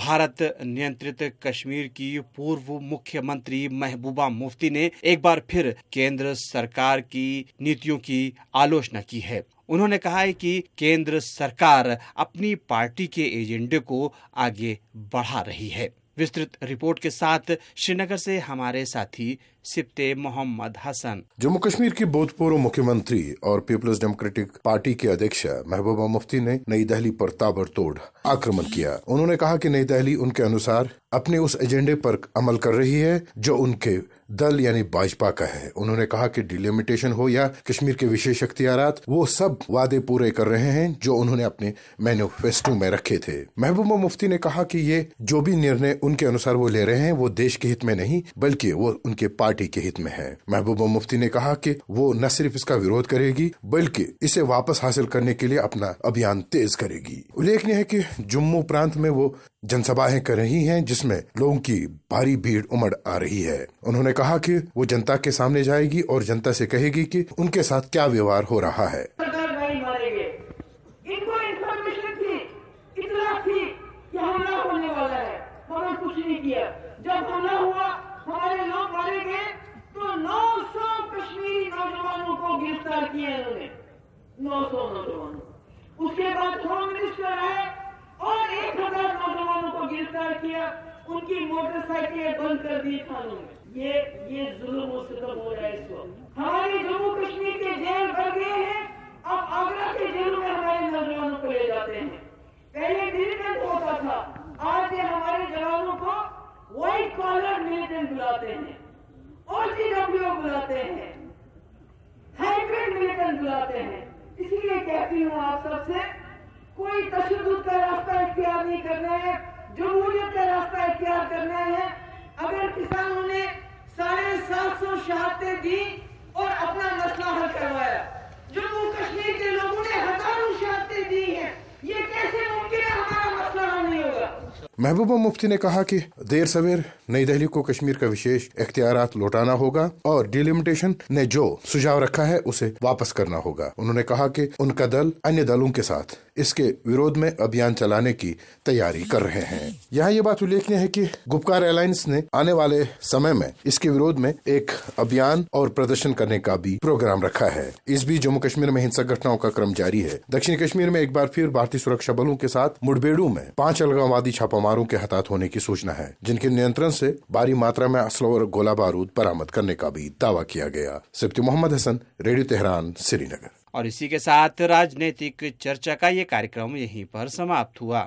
भारत नियंत्रित कश्मीर की पूर्व मुख्यमंत्री महबूबा मुफ्ती ने एक बार फिर केंद्र सरकार की नीतियों की आलोचना की है। उन्होंने कहा है कि केंद्र सरकार अपनी पार्टी के एजेंडे को आगे बढ़ा रही है। विस्तृत रिपोर्ट के साथ श्रीनगर से हमारे साथी सिप्ते मोहम्मद हसन। जम्मू कश्मीर की भूतपूर्व मुख्यमंत्री और पीपल्स डेमोक्रेटिक पार्टी के अध्यक्ष महबूबा मुफ्ती ने नई दिल्ली पर ताबड़तोड़ आक्रमण किया। उन्होंने कहा कि नई दिल्ली उनके अनुसार अपने उस एजेंडे पर अमल कर रही है जो उनके दल यानी भाजपा का है। उन्होंने कहा कि डिलिमिटेशन हो या कश्मीर के विशेष अख्तियारात, वो सब वादे पूरे कर रहे हैं जो उन्होंने अपने मैनिफेस्टो में रखे थे। महबूबा मुफ्ती ने कहा कि ये जो भी निर्णय उनके अनुसार वो ले रहे हैं वो देश के हित में नहीं बल्कि वो उनके पार्टी के हित में है। महबूबा मुफ्ती ने कहा कि वो न सिर्फ इसका विरोध करेगी बल्कि इसे वापस हासिल करने के लिए अपना अभियान तेज करेगी। उल्लेखनीय है कि जम्मू प्रांत में वो जनसभाएं कर रही हैं जिसमें लोगों की भारी भीड़ उमड़ आ रही है। उन्होंने कहा कि वो जनता के सामने जाएगी और जनता से कहेगी कि उनके साथ क्या व्यवहार हो रहा है। इनको इन्फॉर्मेशन थी, इत्तला थी कि हमला होने वाला है, हमने कुछ नहीं किया। जब हमला हुआ हमारे लोग मारे गए तो नौ सौ कश्मीरी नौजवानों को गिरफ्तार किया इन्होंने, नौ सौ नौजवानों। उसके बाद होम मिनिस्टर आए और एक हजार नौजवानों को गिरफ्तार किया, उनकी मोटरसाइकिलें बंद कर दी थानों में। ये ये जुल्म और सितम हो रहा है इस वक्त। हमारे जम्मू कश्मीर के जेल भर गए हैं, अब आगरा के जेलों में हमारे नौजवानों को ले जाते हैं। पहले मिलिटेंट होता था, आज ये हमारे जवानों को व्हाइट कॉलर मिलिटेंट बुलाते हैं, ओसीडब्ल्यू बुलाते हैं, हाइब्रिड मिलिटेंट बुलाते हैं। इसलिए कहती हूँ आप सबसे, कोई तशद्दुद का रास्ता इख्तियार नहीं करना है, जमहूरियत का रास्ता इख्तियार करना है। अगर किसानों ने साढ़े सात सौ शहादतें दी और अपना मसला हल करवाया, जम्मू कश्मीर के लोगों ने हजारों शहादतें दी हैं, ये कैसे मुमकिन है हमारा मसला हल नहीं होगा। महबूबा मुफ्ती ने कहा कि देर सवेर नई दिल्ली को कश्मीर का विशेष इख्तियारात लौटाना होगा और डिलिमिटेशन ने जो सुझाव रखा है उसे वापस करना होगा। उन्होंने कहा कि उनका दल अन्य दलों के साथ इसके विरोध में अभियान चलाने की तैयारी कर रहे हैं। यहाँ ये बात उल्लेखनीय है कि गुपकार अलायंस ने आने वाले समय में इसके विरोध में एक अभियान और प्रदर्शन करने का भी प्रोग्राम रखा है। इस बीच जम्मू कश्मीर में हिंसक घटनाओं का क्रम जारी है। दक्षिणी कश्मीर में एक बार फिर भारतीय सुरक्षा बलों के साथ मुठभेड़ों में पांच अलगाववादी छापामारों के हताहत होने की सूचना है, जिनके नियंत्रण से भारी मात्रा में असला और गोला बारूद बरामद करने का भी दावा किया गया। Sibti Mohammad Hasan, radio Tehran, Srinagar. और इसी के साथ राजनीतिक चर्चा का ये कार्यक्रम यहीं पर समाप्त हुआ।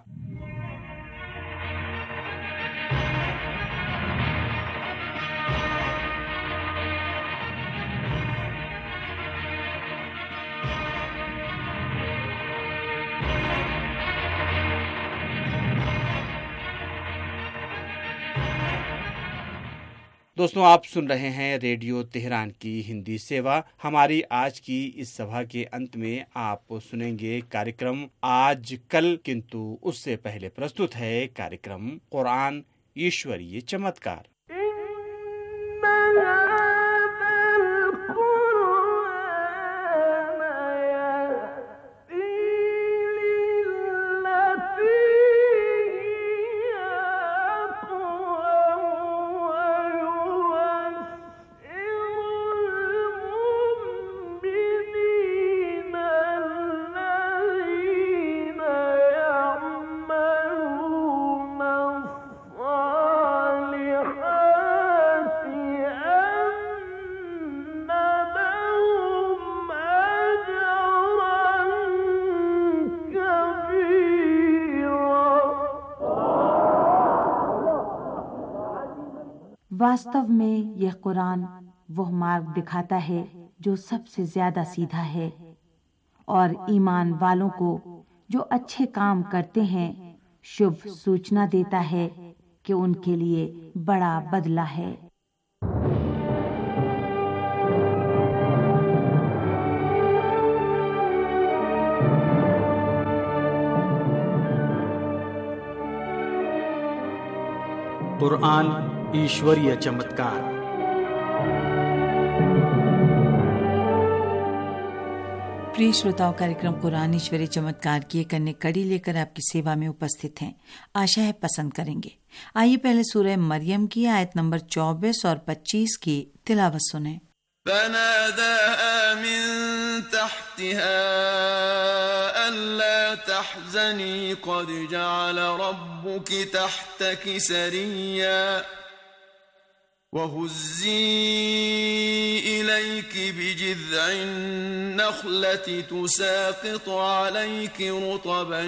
दोस्तों, आप सुन रहे हैं रेडियो तेहरान की हिंदी सेवा। हमारी आज की इस सभा के अंत में आप सुनेंगे कार्यक्रम आज कल, किंतु उससे पहले प्रस्तुत है कार्यक्रम कुरान ईश्वरीय चमत्कार। वास्तव में यह कुरान वह मार्ग दिखाता है जो सबसे ज्यादा सीधा है, और ईमान वालों को जो अच्छे काम करते हैं शुभ सूचना देता है कि उनके लिए बड़ा बदला है। कुरान ईश्वरीय चमत्कार। प्रिय श्रोताओं, कार्यक्रम कुरान ईश्वरीय चमत्कार की एक अन्य कड़ी लेकर आपकी सेवा में उपस्थित हैं। आशा है पसंद करेंगे। आइए पहले सूरह मरियम की आयत नंबर चौबीस और पच्चीस की तिलावत सुने। فناداها من تحتها ألا تحزني قد جعل ربك تحتك سريا وهزي إليك بجذع النخلة تساقط عليك رطبا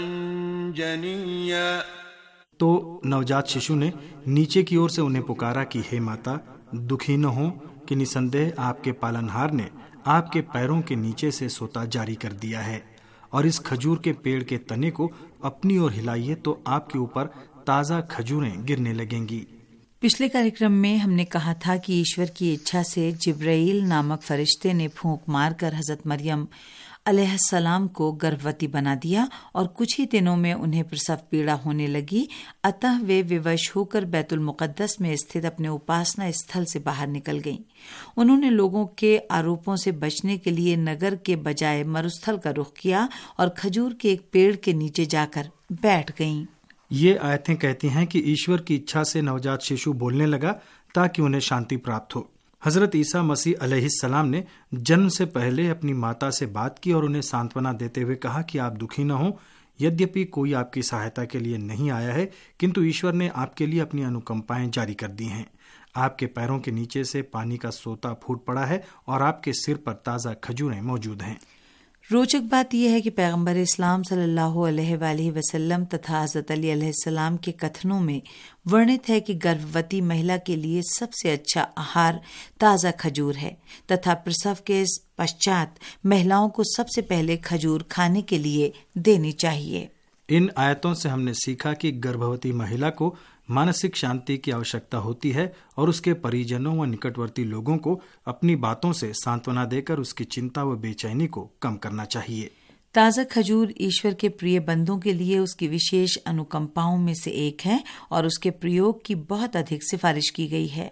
جنيا। तो नवजात शिशु ने नीचे की ओर से उन्हें पुकारा कि हे माता, दुखी न हो कि निसंदेह आपके पालनहार ने आपके पैरों के नीचे से सोता जारी कर दिया है, और इस खजूर के पेड़ के तने को अपनी ओर हिलाइए तो आपके ऊपर ताज़ा खजूरें गिरने लगेंगी। पिछले कार्यक्रम में हमने कहा था कि ईश्वर की इच्छा से जिब्राईल नामक फरिश्ते ने फूंक मारकर हजरत मरियम अलैहिस्सलाम को गर्भवती बना दिया और कुछ ही दिनों में उन्हें प्रसव पीड़ा होने लगी। अतः वे विवश होकर बैतुल मुकद्दस में स्थित अपने उपासना स्थल से बाहर निकल गईं। उन्होंने लोगों के आरोपों से बचने के लिए नगर के बजाय मरुस्थल का रुख किया और खजूर के एक पेड़ के नीचे जाकर बैठ गईं। ये आयतें कहती हैं कि ईश्वर की इच्छा से नवजात शिशु बोलने लगा ताकि उन्हें शांति प्राप्त हो। हजरत ईसा मसीह अलैहिस्सलाम ने जन्म से पहले अपनी माता से बात की और उन्हें सांत्वना देते हुए कहा कि आप दुखी न हो। यद्यपि कोई आपकी सहायता के लिए नहीं आया है, किंतु ईश्वर ने आपके लिए अपनी अनुकंपाएं जारी कर दी हैं। आपके पैरों के नीचे से पानी का सोता फूट पड़ा है और आपके सिर पर ताज़ा खजूरें मौजूद हैं। रोचक बात यह है कि पैगंबर इस्लाम सल्लल्लाहु अलैहि वसल्लम तथा हज़रत अली अलैहिस्सलाम के कथनों में वर्णित है कि गर्भवती महिला के लिए सबसे अच्छा आहार ताज़ा खजूर है तथा प्रसव के पश्चात महिलाओं को सबसे पहले खजूर खाने के लिए देनी चाहिए। इन आयतों से हमने सीखा कि गर्भवती महिला को मानसिक शांति की आवश्यकता होती है और उसके परिजनों व निकटवर्ती लोगों को अपनी बातों से सांत्वना देकर उसकी चिंता व बेचैनी को कम करना चाहिए। ताज़ा खजूर ईश्वर के प्रिय बंदों के लिए उसकी विशेष अनुकंपाओं में से एक है और उसके प्रयोग की बहुत अधिक सिफारिश की गई है।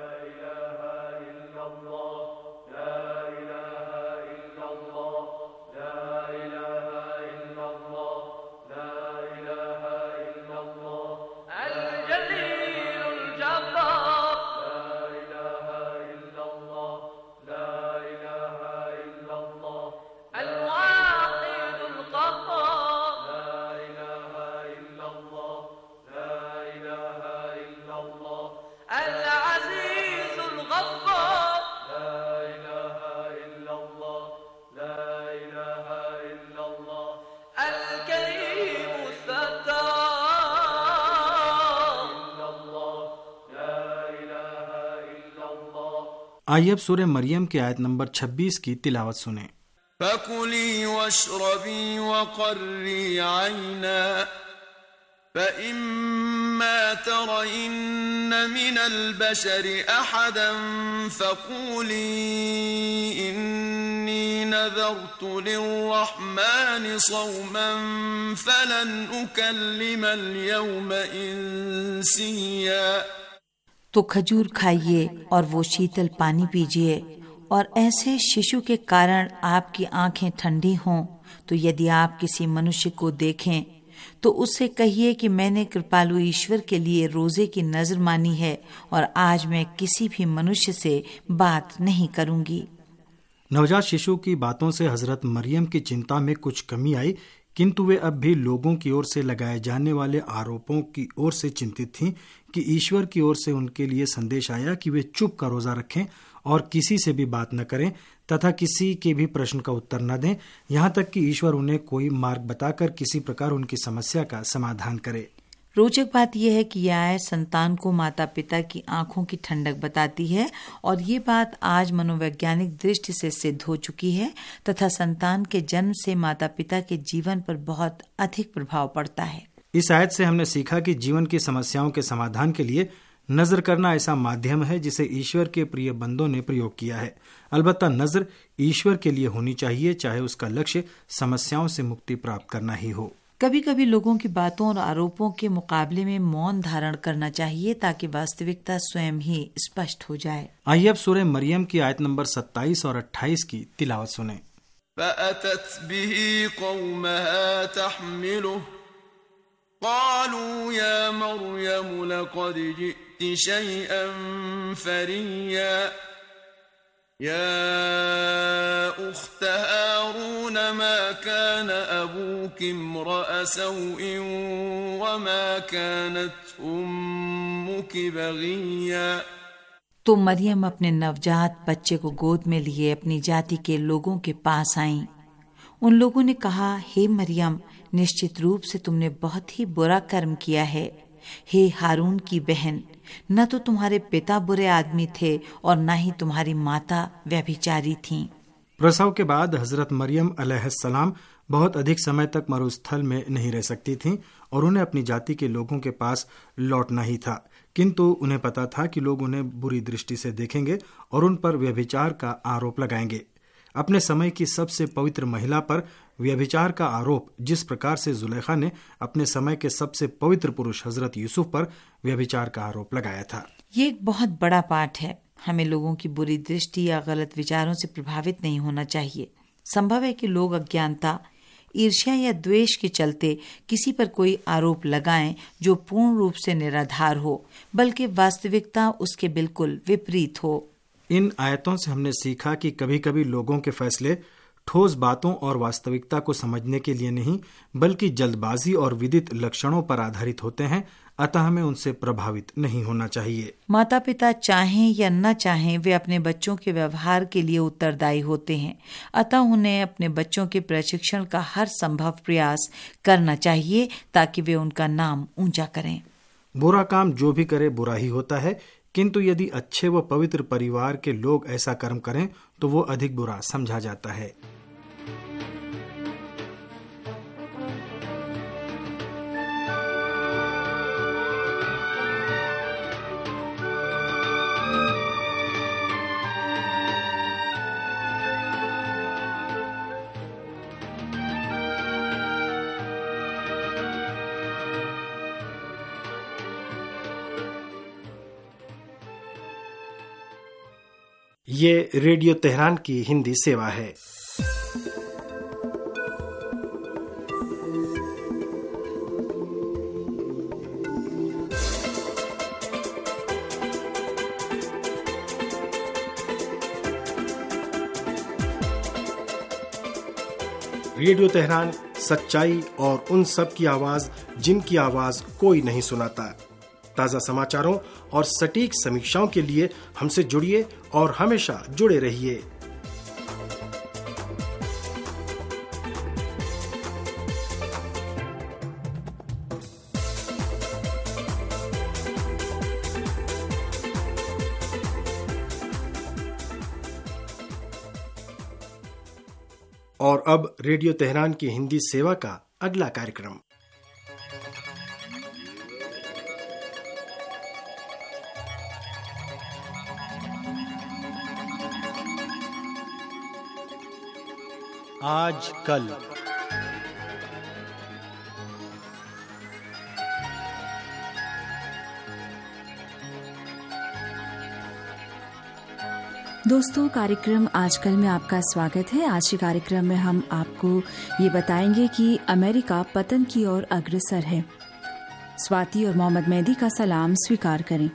आइए अब सूरह मरियम की आयत नंबर छब्बीस की तिलावत सुने। फकुली वशरबी वक़र्री ऐना फइम्मा तरयिन्न मिनल बशरि अहदन फक़ूली इन्नी नज़रतु लिर्रहमानि सौमन फलन उकल्लिमल यौम इंसिया। तो खजूर खाइए और वो शीतल पानी पीजिए, और ऐसे शिशु के कारण आपकी आंखें ठंडी हों तो यदि आप किसी मनुष्य को देखें तो उससे कहिए कि मैंने कृपालु ईश्वर के लिए रोजे की नजर मानी है और आज मैं किसी भी मनुष्य से बात नहीं करूंगी। नवजात शिशु की बातों से हजरत मरियम की चिंता में कुछ कमी आई, किंतु वे अब भी लोगों की ओर से लगाए जाने वाले आरोपों की ओर से चिंतित थीं कि ईश्वर की ओर से उनके लिए संदेश आया कि वे चुप का रोजा रखें और किसी से भी बात न करें तथा किसी के भी प्रश्न का उत्तर न दें, यहाँ तक कि ईश्वर उन्हें कोई मार्ग बताकर किसी प्रकार उनकी समस्या का समाधान करे। रोचक बात यह है कि यह आयत संतान को माता पिता की आंखों की ठंडक बताती है और ये बात आज मनोवैज्ञानिक दृष्टि से सिद्ध हो चुकी है तथा संतान के जन्म से माता पिता के जीवन पर बहुत अधिक प्रभाव पड़ता है। इस आयत से हमने सीखा कि जीवन की समस्याओं के समाधान के लिए नजर करना ऐसा माध्यम है जिसे ईश्वर के प्रिय बंदों ने प्रयोग किया है। अलबत्ता नजर ईश्वर के लिए होनी चाहिए, चाहे उसका लक्ष्य समस्याओं से मुक्ति प्राप्त करना ही हो। कभी कभी लोगों की बातों और आरोपों के मुकाबले में मौन धारण करना चाहिए ताकि वास्तविकता स्वयं ही स्पष्ट हो जाए। आइए अब सूरह मरियम की आयत नंबर सत्ताईस और अट्ठाईस की तिलावत सुने। فأتت به قومها تحمله قالوا يا مريم لقد جئت شيئا فريا يا أخت هارون ما كان أبوك امرأ سوء وما كانت أمك بغيا। तो मरियम अपने नवजात बच्चे को गोद में लिए अपनी जाति के लोगों के पास आईं। उन लोगों ने कहा, हे मरियम, निश्चित रूप से तुमने बहुत ही बुरा कर्म किया है। हे हारून की बहन, न तो तुम्हारे पिता बुरे आदमी थे और न ही तुम्हारी माता व्यभिचारी थीं। प्रसव के बाद हजरत मरियम अलैहिस्सलाम बहुत अधिक समय तक मरुस्थल में नहीं रह सकती थीं और उन्हें अपनी जाति के लोगों के पास लौटना ही था, किंतु उन्हें पता था कि लोग उन्हें बुरी दृष्टि से देखेंगे और उन पर व्यभिचार का आरोप लगाएंगे। अपने समय की सबसे पवित्र महिला पर व्यभिचार का आरोप, जिस प्रकार से जुलेखा ने अपने समय के सबसे पवित्र पुरुष हजरत यूसुफ पर व्यभिचार का आरोप लगाया था। ये एक बहुत बड़ा पाठ है। हमें लोगों की बुरी दृष्टि या गलत विचारों से प्रभावित नहीं होना चाहिए। संभव है कि लोग अज्ञानता, ईर्ष्या या द्वेष के चलते किसी पर कोई आरोप लगाएं जो पूर्ण रूप से निराधार हो, बल्कि वास्तविकता उसके बिल्कुल विपरीत हो। इन आयतों से हमने सीखा कि कभी कभी लोगों के फैसले ठोस बातों और वास्तविकता को समझने के लिए नहीं, बल्कि जल्दबाजी और विदित लक्षणों पर आधारित होते हैं। अतः हमें उनसे प्रभावित नहीं होना चाहिए। माता पिता चाहें या न चाहें, वे अपने बच्चों के व्यवहार के लिए उत्तरदायी होते हैं। अतः उन्हें अपने बच्चों के प्रशिक्षण का हर संभव प्रयास करना चाहिए ताकि वे उनका नाम ऊंचा करें। बुरा काम जो भी करे बुरा ही होता है, किंतु यदि अच्छे व पवित्र परिवार के लोग ऐसा कर्म करें तो वो अधिक बुरा समझा जाता है। ये रेडियो तेहरान की हिंदी सेवा है। रेडियो तेहरान सच्चाई और उन सब की आवाज जिनकी आवाज कोई नहीं सुनाता। ताज़ा समाचारों और सटीक समीक्षाओं के लिए हमसे जुड़िए और हमेशा जुड़े रहिए। और अब रेडियो तेहरान की हिंदी सेवा का अगला कार्यक्रम। आज कल। दोस्तों, कार्यक्रम आजकल में आपका स्वागत है। आज के कार्यक्रम में हम आपको ये बताएंगे कि अमेरिका पतन की ओर अग्रसर है। स्वाति और मोहम्मद मेहदी का सलाम स्वीकार करें।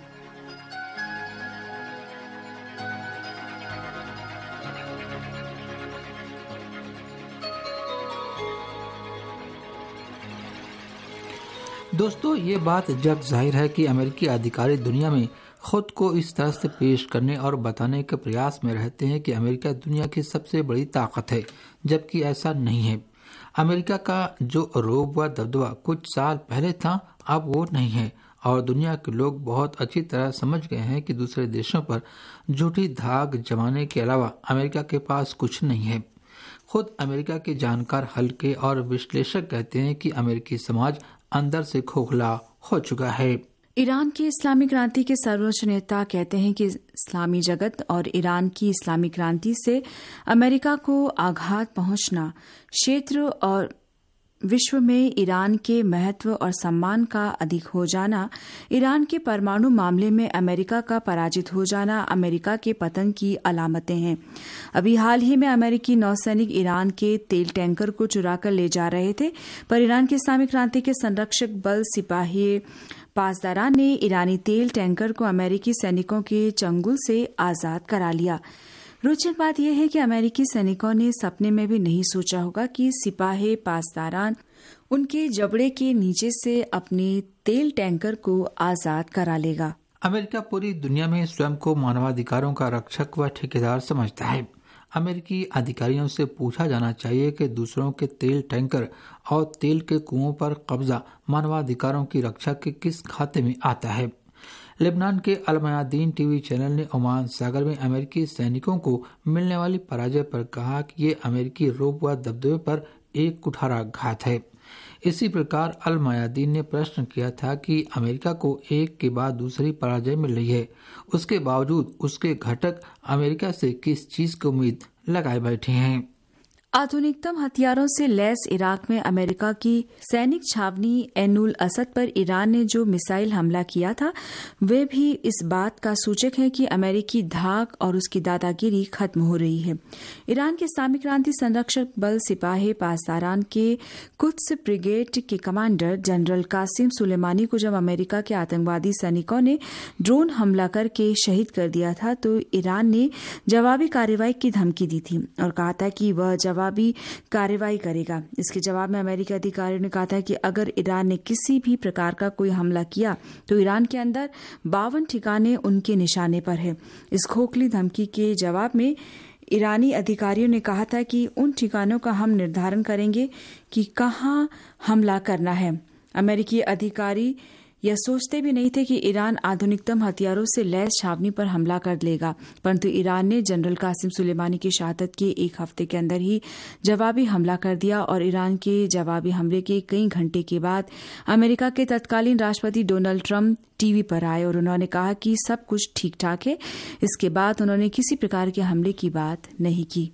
दोस्तों, ये बात जग जाहिर है कि अमेरिकी अधिकारी दुनिया में खुद को इस तरह से पेश करने और बताने के प्रयास में रहते हैं कि अमेरिका दुनिया की सबसे बड़ी ताकत है, जबकि ऐसा नहीं है। अमेरिका का जो रोब व दबदबा कुछ साल पहले था, अब वो नहीं है और दुनिया के लोग बहुत अच्छी तरह समझ गए हैं कि दूसरे देशों पर झूठी धाक जमाने के अलावा अमेरिका के पास कुछ नहीं है। खुद अमेरिका के जानकार हल्के और विश्लेषक कहते हैं कि अमेरिकी समाज अंदर से खोखला हो चुका है। ईरान की इस्लामी क्रांति के सर्वोच्च नेता कहते हैं कि इस्लामी जगत और ईरान की इस्लामी क्रांति से अमेरिका को आघात पहुंचना क्षेत्र और विश्व में ईरान के महत्व और सम्मान का अधिक हो जाना, ईरान के परमाणु मामले में अमेरिका का पराजित हो जाना अमेरिका के पतन की अलामतें हैं। अभी हाल ही में अमेरिकी नौसैनिक ईरान के तेल टैंकर को चुराकर ले जा रहे थे, पर ईरान के इस्लामिक क्रांति के संरक्षक बल सिपाही पासदारान ने ईरानी तेल टैंकर को अमेरिकी सैनिकों के चंगुल से आजाद करा लिया। रोचक बात यह है कि अमेरिकी सैनिकों ने सपने में भी नहीं सोचा होगा कि सिपाही पासदारान उनके जबड़े के नीचे से अपने तेल टैंकर को आजाद करा लेगा। अमेरिका पूरी दुनिया में स्वयं को मानवाधिकारों का रक्षक व ठेकेदार समझता है। अमेरिकी अधिकारियों से पूछा जाना चाहिए कि दूसरों के तेल टैंकर और तेल के कुओं पर कब्जा मानवाधिकारों की रक्षा के किस खाते में आता है। लेबनान के अल मयादीन टीवी चैनल ने ओमान सागर में अमेरिकी सैनिकों को मिलने वाली पराजय पर कहा कि ये अमेरिकी रोब व दबदबे पर एक कुठाराघात है। इसी प्रकार अल मयादीन ने प्रश्न किया था कि अमेरिका को एक के बाद दूसरी पराजय मिल रही है, उसके बावजूद उसके घटक अमेरिका से किस चीज की उम्मीद लगाए बैठे हैं। आधुनिकतम हथियारों से लैस इराक में अमेरिका की सैनिक छावनी एनुल असद पर ईरान ने जो मिसाइल हमला किया था, वे भी इस बात का सूचक है कि अमेरिकी धाक और उसकी दादागिरी खत्म हो रही है। ईरान के इस्लामिक क्रांति संरक्षक बल सिपाही पासदारान के कुद्स ब्रिगेड के कमांडर जनरल कासिम सुलेमानी को जब अमेरिका के आतंकवादी सैनिकों ने ड्रोन हमला करके शहीद कर दिया था, तो ईरान ने जवाबी कार्रवाई की धमकी दी थी और कहा था कि वह जवाबी कार्रवाई करेगा। इसके जवाब में अमेरिकी अधिकारियों ने कहा था कि अगर ईरान ने किसी भी प्रकार का कोई हमला किया तो ईरान के अंदर बावन ठिकाने उनके निशाने पर है। इस खोखली धमकी के जवाब में ईरानी अधिकारियों ने कहा था कि उन ठिकानों का हम निर्धारण करेंगे कि कहां हमला करना है। अमेरिकी अधिकारी यह सोचते भी नहीं थे कि ईरान आधुनिकतम हथियारों से लैस छावनी पर हमला कर लेगा, परंतु ईरान ने जनरल कासिम सुलेमानी की शहादत के एक हफ्ते के अंदर ही जवाबी हमला कर दिया और ईरान के जवाबी हमले के कई घंटे के बाद अमेरिका के तत्कालीन राष्ट्रपति डोनाल्ड ट्रंप टीवी पर आए और उन्होंने कहा कि सब कुछ ठीक ठाक है। इसके बाद उन्होंने किसी प्रकार के हमले की बात नहीं की।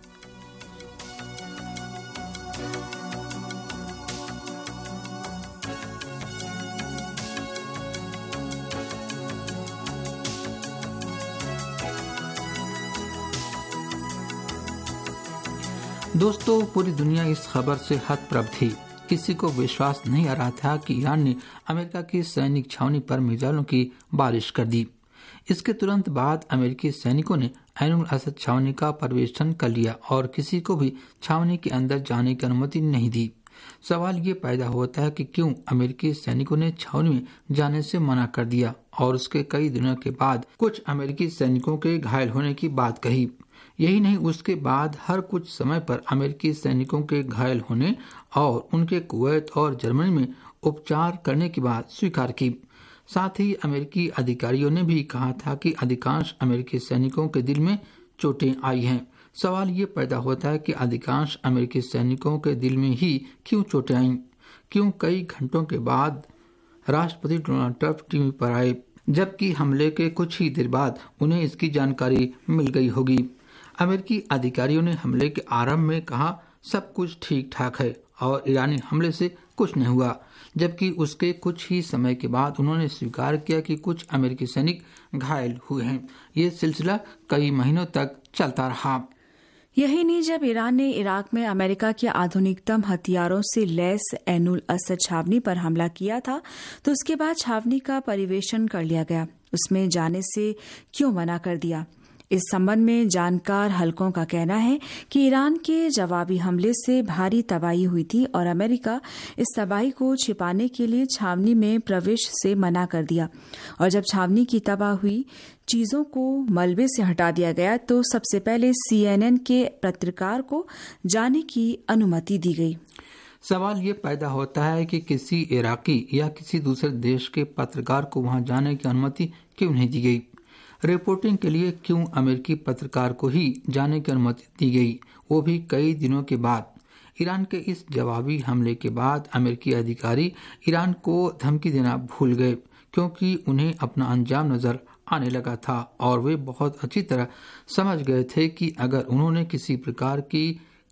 दोस्तों, पूरी दुनिया इस खबर से हतप्रभ थी। किसी को विश्वास नहीं आ रहा था कि ईरान ने अमेरिका की सैनिक छावनी पर मिसाइलों की बारिश कर दी। इसके तुरंत बाद अमेरिकी सैनिकों ने ऐनुल असद छावनी का प्रवेशन कर लिया और किसी को भी छावनी के अंदर जाने की अनुमति नहीं दी। सवाल ये पैदा होता है कि क्यों अमेरिकी सैनिकों ने छावनी में जाने से मना कर दिया और उसके कई दिनों के बाद कुछ अमेरिकी सैनिकों के घायल होने की बात कही। यही नहीं, उसके बाद हर कुछ समय पर अमेरिकी सैनिकों के घायल होने और उनके कुवैत और जर्मनी में उपचार करने की बात स्वीकार की। साथ ही अमेरिकी अधिकारियों ने भी कहा था कि अधिकांश अमेरिकी सैनिकों के दिल में चोटें आई हैं। सवाल ये पैदा होता है कि अधिकांश अमेरिकी सैनिकों के दिल में ही क्यों चोटें आईं? क्यों कई घंटों के बाद राष्ट्रपति डोनाल्ड ट्रंप टीवी पर आए, जबकि हमले के कुछ ही देर बाद उन्हें इसकी जानकारी मिल गई होगी। अमेरिकी अधिकारियों ने हमले के आरंभ में कहा सब कुछ ठीक ठाक है और ईरानी हमले से कुछ नहीं हुआ, जबकि उसके कुछ ही समय के बाद उन्होंने स्वीकार किया कि कुछ अमेरिकी सैनिक घायल हुए हैं। ये सिलसिला कई महीनों तक चलता रहा। यही नहीं, जब ईरान ने इराक में अमेरिका के आधुनिकतम हथियारों से लैस ऐनुल असद छावनी पर हमला किया था, तो उसके बाद छावनी का परिवेशन कर लिया गया। उसमें जाने से क्यों मना कर दिया? इस संबंध में जानकार हलकों का कहना है कि ईरान के जवाबी हमले से भारी तबाही हुई थी और अमेरिका इस तबाही को छिपाने के लिए छावनी में प्रवेश से मना कर दिया, और जब छावनी की तबाह हुई चीजों को मलबे से हटा दिया गया तो सबसे पहले सी एन एन के पत्रकार को जाने की अनुमति दी गई। सवाल ये पैदा होता है कि किसी इराकी या किसी दूसरे देश के पत्रकार को वहां जाने की अनुमति क्यों नहीं दी गई? रिपोर्टिंग के लिए क्यों अमेरिकी पत्रकार को ही जाने की अनुमति दी गई, वो भी कई दिनों के बाद? ईरान के इस जवाबी हमले के बाद अमेरिकी अधिकारी ईरान को धमकी देना भूल गए, क्योंकि उन्हें अपना अंजाम नजर आने लगा था और वे बहुत अच्छी तरह समझ गए थे कि अगर उन्होंने किसी प्रकार की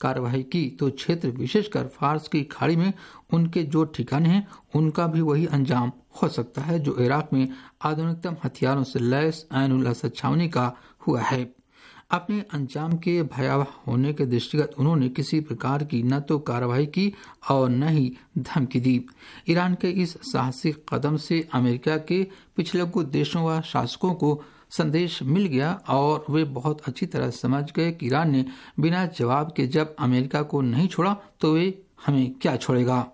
कार्रवाई की तो क्षेत्र विशेषकर फारस की खाड़ी में उनके जो ठिकाने हैं उनका भी वही अंजाम हो सकता है जो इराक में आधुनिकतम हथियारों से लैस ऐन-उल असद छावनी का हुआ है। अपने अंजाम के भयावह होने के दृष्टिगत उन्होंने किसी प्रकार की न तो कार्रवाई की और न ही धमकी दी। ईरान के इस साहसिक कदम से अमेरिका के पिछले कुछ देशों व शासकों को संदेश मिल गया और वे बहुत अच्छी तरह समझ गए कि ईरान ने बिना जवाब के जब अमेरिका को नहीं छोड़ा तो वे हमें क्या छोड़ेगा।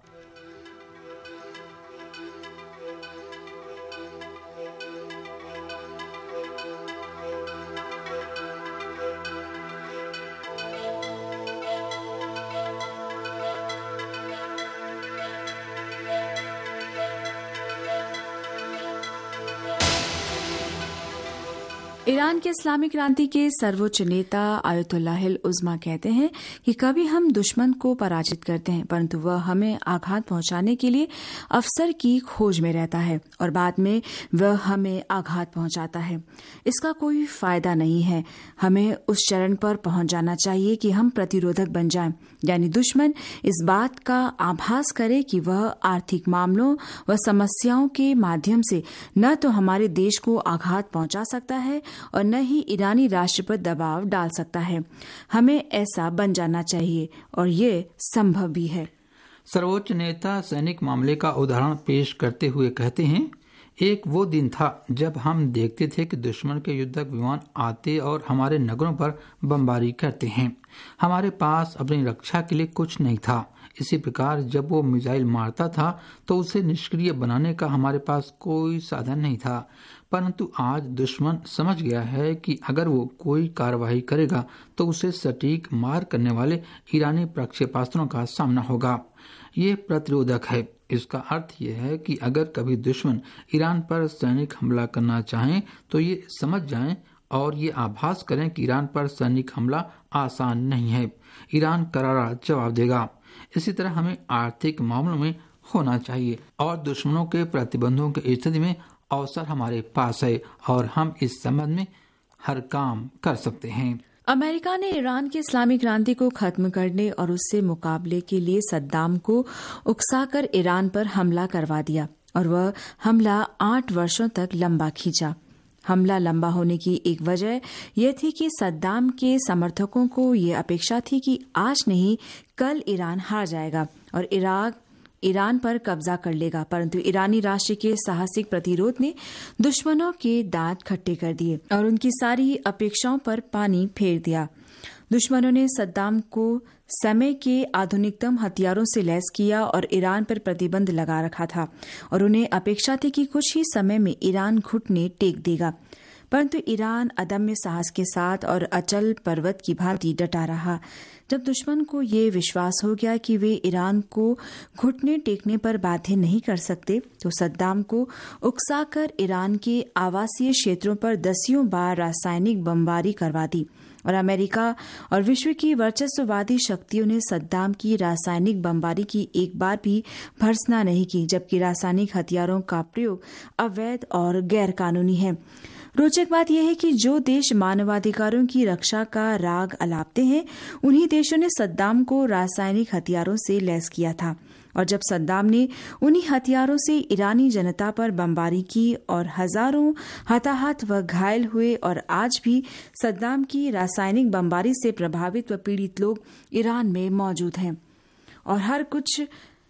ईरान के इस्लामी क्रांति के सर्वोच्च नेता आयतुल्लाहिल उज़्मा कहते हैं कि कभी हम दुश्मन को पराजित करते हैं परंतु वह हमें आघात पहुंचाने के लिए अवसर की खोज में रहता है और बाद में वह हमें आघात पहुंचाता है। इसका कोई फायदा नहीं है। हमें उस चरण पर पहुंच जाना चाहिए कि हम प्रतिरोधक बन जाएं, यानी दुश्मन इस बात का आभास करे कि वह आर्थिक मामलों व समस्याओं के माध्यम से न तो हमारे देश को आघात पहुंचा सकता है और न ही ईरानी राष्ट्र पर दबाव डाल सकता है। हमें ऐसा बन जाना चाहिए और ये संभव भी है। सर्वोच्च नेता सैनिक मामले का उदाहरण पेश करते हुए कहते हैं, एक वो दिन था जब हम देखते थे कि दुश्मन के युद्धक विमान आते और हमारे नगरों पर बमबारी करते हैं। हमारे पास अपनी रक्षा के लिए कुछ नहीं था। इसी प्रकार जब वो मिसाइल मारता था तो उसे निष्क्रिय बनाने का हमारे पास कोई साधन नहीं था। परंतु आज दुश्मन समझ गया है कि अगर वो कोई कार्रवाई करेगा तो उसे सटीक मार करने वाले ईरानी प्रक्षेपास्त्रों का सामना होगा। ये प्रतिरोधक है। इसका अर्थ यह है कि अगर कभी दुश्मन ईरान पर सैनिक हमला करना चाहें तो ये समझ जाएं और ये आभास करें कि ईरान पर सैनिक हमला आसान नहीं है। ईरान करारा जवाब देगा। इसी तरह हमें आर्थिक मामलों में होना चाहिए और दुश्मनों के प्रतिबंधों की स्थिति में अवसर हमारे पास है और हम इस संबंध में हर काम कर सकते हैं। अमेरिका ने ईरान की इस्लामी क्रांति को खत्म करने और उससे मुकाबले के लिए सद्दाम को उकसाकर ईरान पर हमला करवा दिया और वह हमला आठ वर्षों तक लंबा खींचा। हमला लंबा होने की एक वजह यह थी कि सद्दाम के समर्थकों को ये अपेक्षा थी कि आज नहीं कल ईरान हार जाएगा और इराक ईरान पर कब्जा कर लेगा। परंतु ईरानी राष्ट्र के साहसिक प्रतिरोध ने दुश्मनों के दांत खट्टे कर दिए और उनकी सारी अपेक्षाओं पर पानी फेर दिया। दुश्मनों ने सद्दाम को समय के आधुनिकतम हथियारों से लैस किया और ईरान पर प्रतिबंध लगा रखा था और उन्हें अपेक्षा थी कि कुछ ही समय में ईरान घुटने टेक देगा। परंतु ईरान अदम्य साहस के साथ और अचल पर्वत की भांति डटा रहा। जब दुश्मन को ये विश्वास हो गया कि वे ईरान को घुटने टेकने पर बाध्य नहीं कर सकते तो सद्दाम को उकसाकर ईरान के आवासीय क्षेत्रों पर दसियों बार रासायनिक बमबारी करवा दी और अमेरिका और विश्व की वर्चस्ववादी शक्तियों ने सद्दाम की रासायनिक बमबारी की एक बार भी भर्त्सना नहीं की, जबकि रासायनिक हथियारों का प्रयोग अवैध और गैर कानूनी है। रोचक बात यह है कि जो देश मानवाधिकारों की रक्षा का राग अलापते हैं उन्हीं देशों ने सद्दाम को रासायनिक हथियारों से लैस किया था और जब सद्दाम ने उन्हीं हथियारों से ईरानी जनता पर बमबारी की और हजारों हताहत व घायल हुए और आज भी सद्दाम की रासायनिक बमबारी से प्रभावित व पीड़ित लोग ईरान में मौजूद हैं और हर कुछ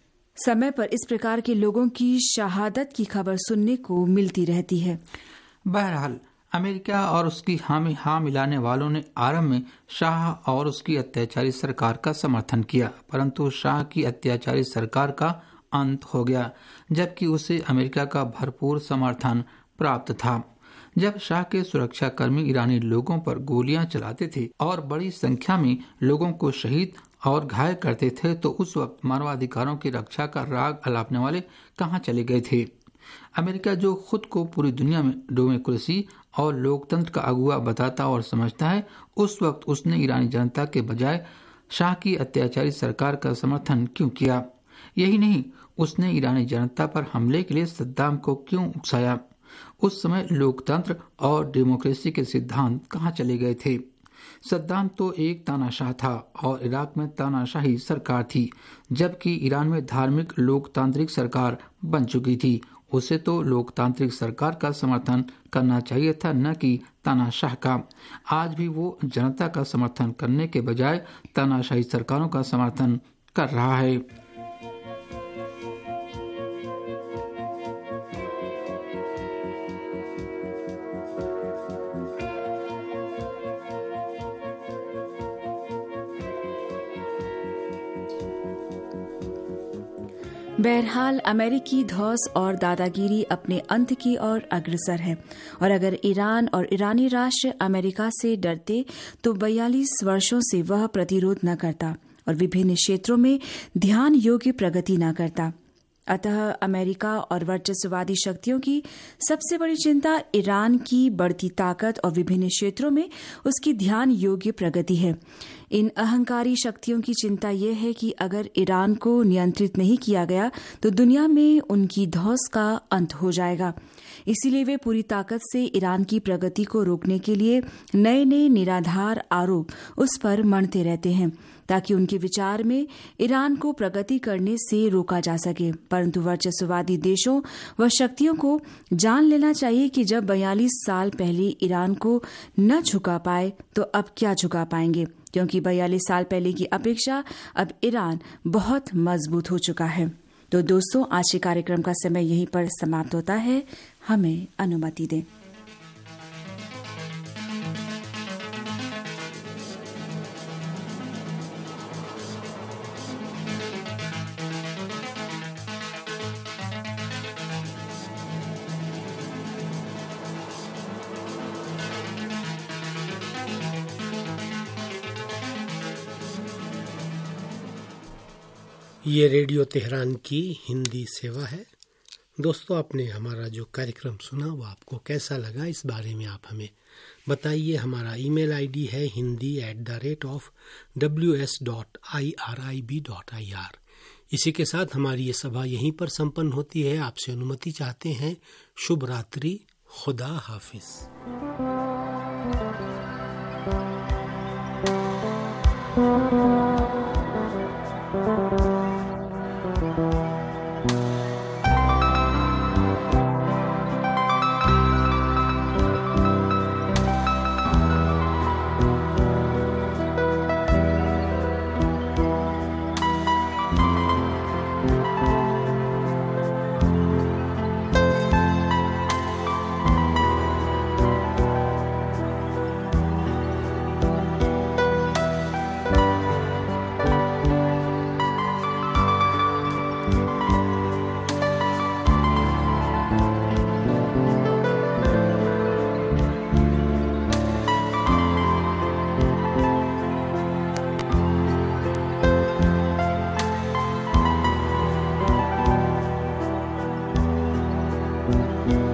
समय पर इस प्रकार के लोगों की शहादत की खबर सुनने को मिलती रहती है। बहरहाल अमेरिका और उसकी हामी हाँ मिलाने वालों ने आरंभ में शाह और उसकी अत्याचारी सरकार का समर्थन किया, परंतु शाह की अत्याचारी सरकार का अंत हो गया जबकि उसे अमेरिका का भरपूर समर्थन प्राप्त था। जब शाह के सुरक्षाकर्मी ईरानी लोगों पर गोलियां चलाते थे और बड़ी संख्या में लोगों को शहीद और घायल करते थे तो उस वक्त मानवाधिकारों की रक्षा का राग अलापने वाले कहाँ चले गए थे। अमेरिका जो खुद को पूरी दुनिया में डेमोक्रेसी और लोकतंत्र का अगुआ बताता और समझता है, उस वक्त उसने ईरानी जनता के बजाय शाह की अत्याचारी सरकार का समर्थन क्यों किया? यही नहीं, उसने ईरानी जनता पर हमले के लिए सद्दाम को क्यों उकसाया? उस समय लोकतंत्र और डेमोक्रेसी के सिद्धांत कहाँ चले गए थे? सद्दाम तो एक तानाशाह था और इराक में तानाशाही सरकार थी, जबकि ईरान में धार्मिक लोकतांत्रिक सरकार बन चुकी थी। उसे तो लोकतांत्रिक सरकार का समर्थन करना चाहिए था, न कि तानाशाह का। आज भी वो जनता का समर्थन करने के बजाय तानाशाही सरकारों का समर्थन कर रहा है। बहरहाल अमेरिकी धौस और दादागिरी अपने अंत की ओर अग्रसर है, और अगर ईरान और ईरानी राष्ट्र अमेरिका से डरते तो बयालीस वर्षों से वह प्रतिरोध न करता और विभिन्न क्षेत्रों में ध्यान योग्य प्रगति न करता। अतः अमेरिका और वर्चस्ववादी शक्तियों की सबसे बड़ी चिंता ईरान की बढ़ती ताकत और विभिन्न क्षेत्रों में उसकी ध्यान योग्य प्रगति है। इन अहंकारी शक्तियों की चिंता यह है कि अगर ईरान को नियंत्रित नहीं किया गया तो दुनिया में उनकी धौस का अंत हो जाएगा। इसीलिए वे पूरी ताकत से ईरान की प्रगति को रोकने के लिए नए नए निराधार आरोप उस पर मढ़ते रहते हैं, ताकि उनके विचार में ईरान को प्रगति करने से रोका जा सके। परंतु वर्चस्ववादी देशों व शक्तियों को जान लेना चाहिए कि जब बयालीस साल पहले ईरान को न झुका पाए तो अब क्या झुका पाएंगे, क्योंकि बयालीस साल पहले की अपेक्षा अब ईरान बहुत मजबूत हो चुका है। तो दोस्तों, आज के कार्यक्रम का समय यहीं पर समाप्त होता है। हमें अनुमति दें। ये रेडियो तेहरान की हिंदी सेवा है। दोस्तों, आपने हमारा जो कार्यक्रम सुना वो आपको कैसा लगा, इस बारे में आप हमें बताइए। हमारा ईमेल आईडी है Hindi at the rate of W S dot I R I B dot I R. इसी के साथ हमारी ये सभा यहीं पर संपन्न होती है। आपसे अनुमति चाहते हैं। शुभ रात्रि, खुदा हाफिज। Thank you.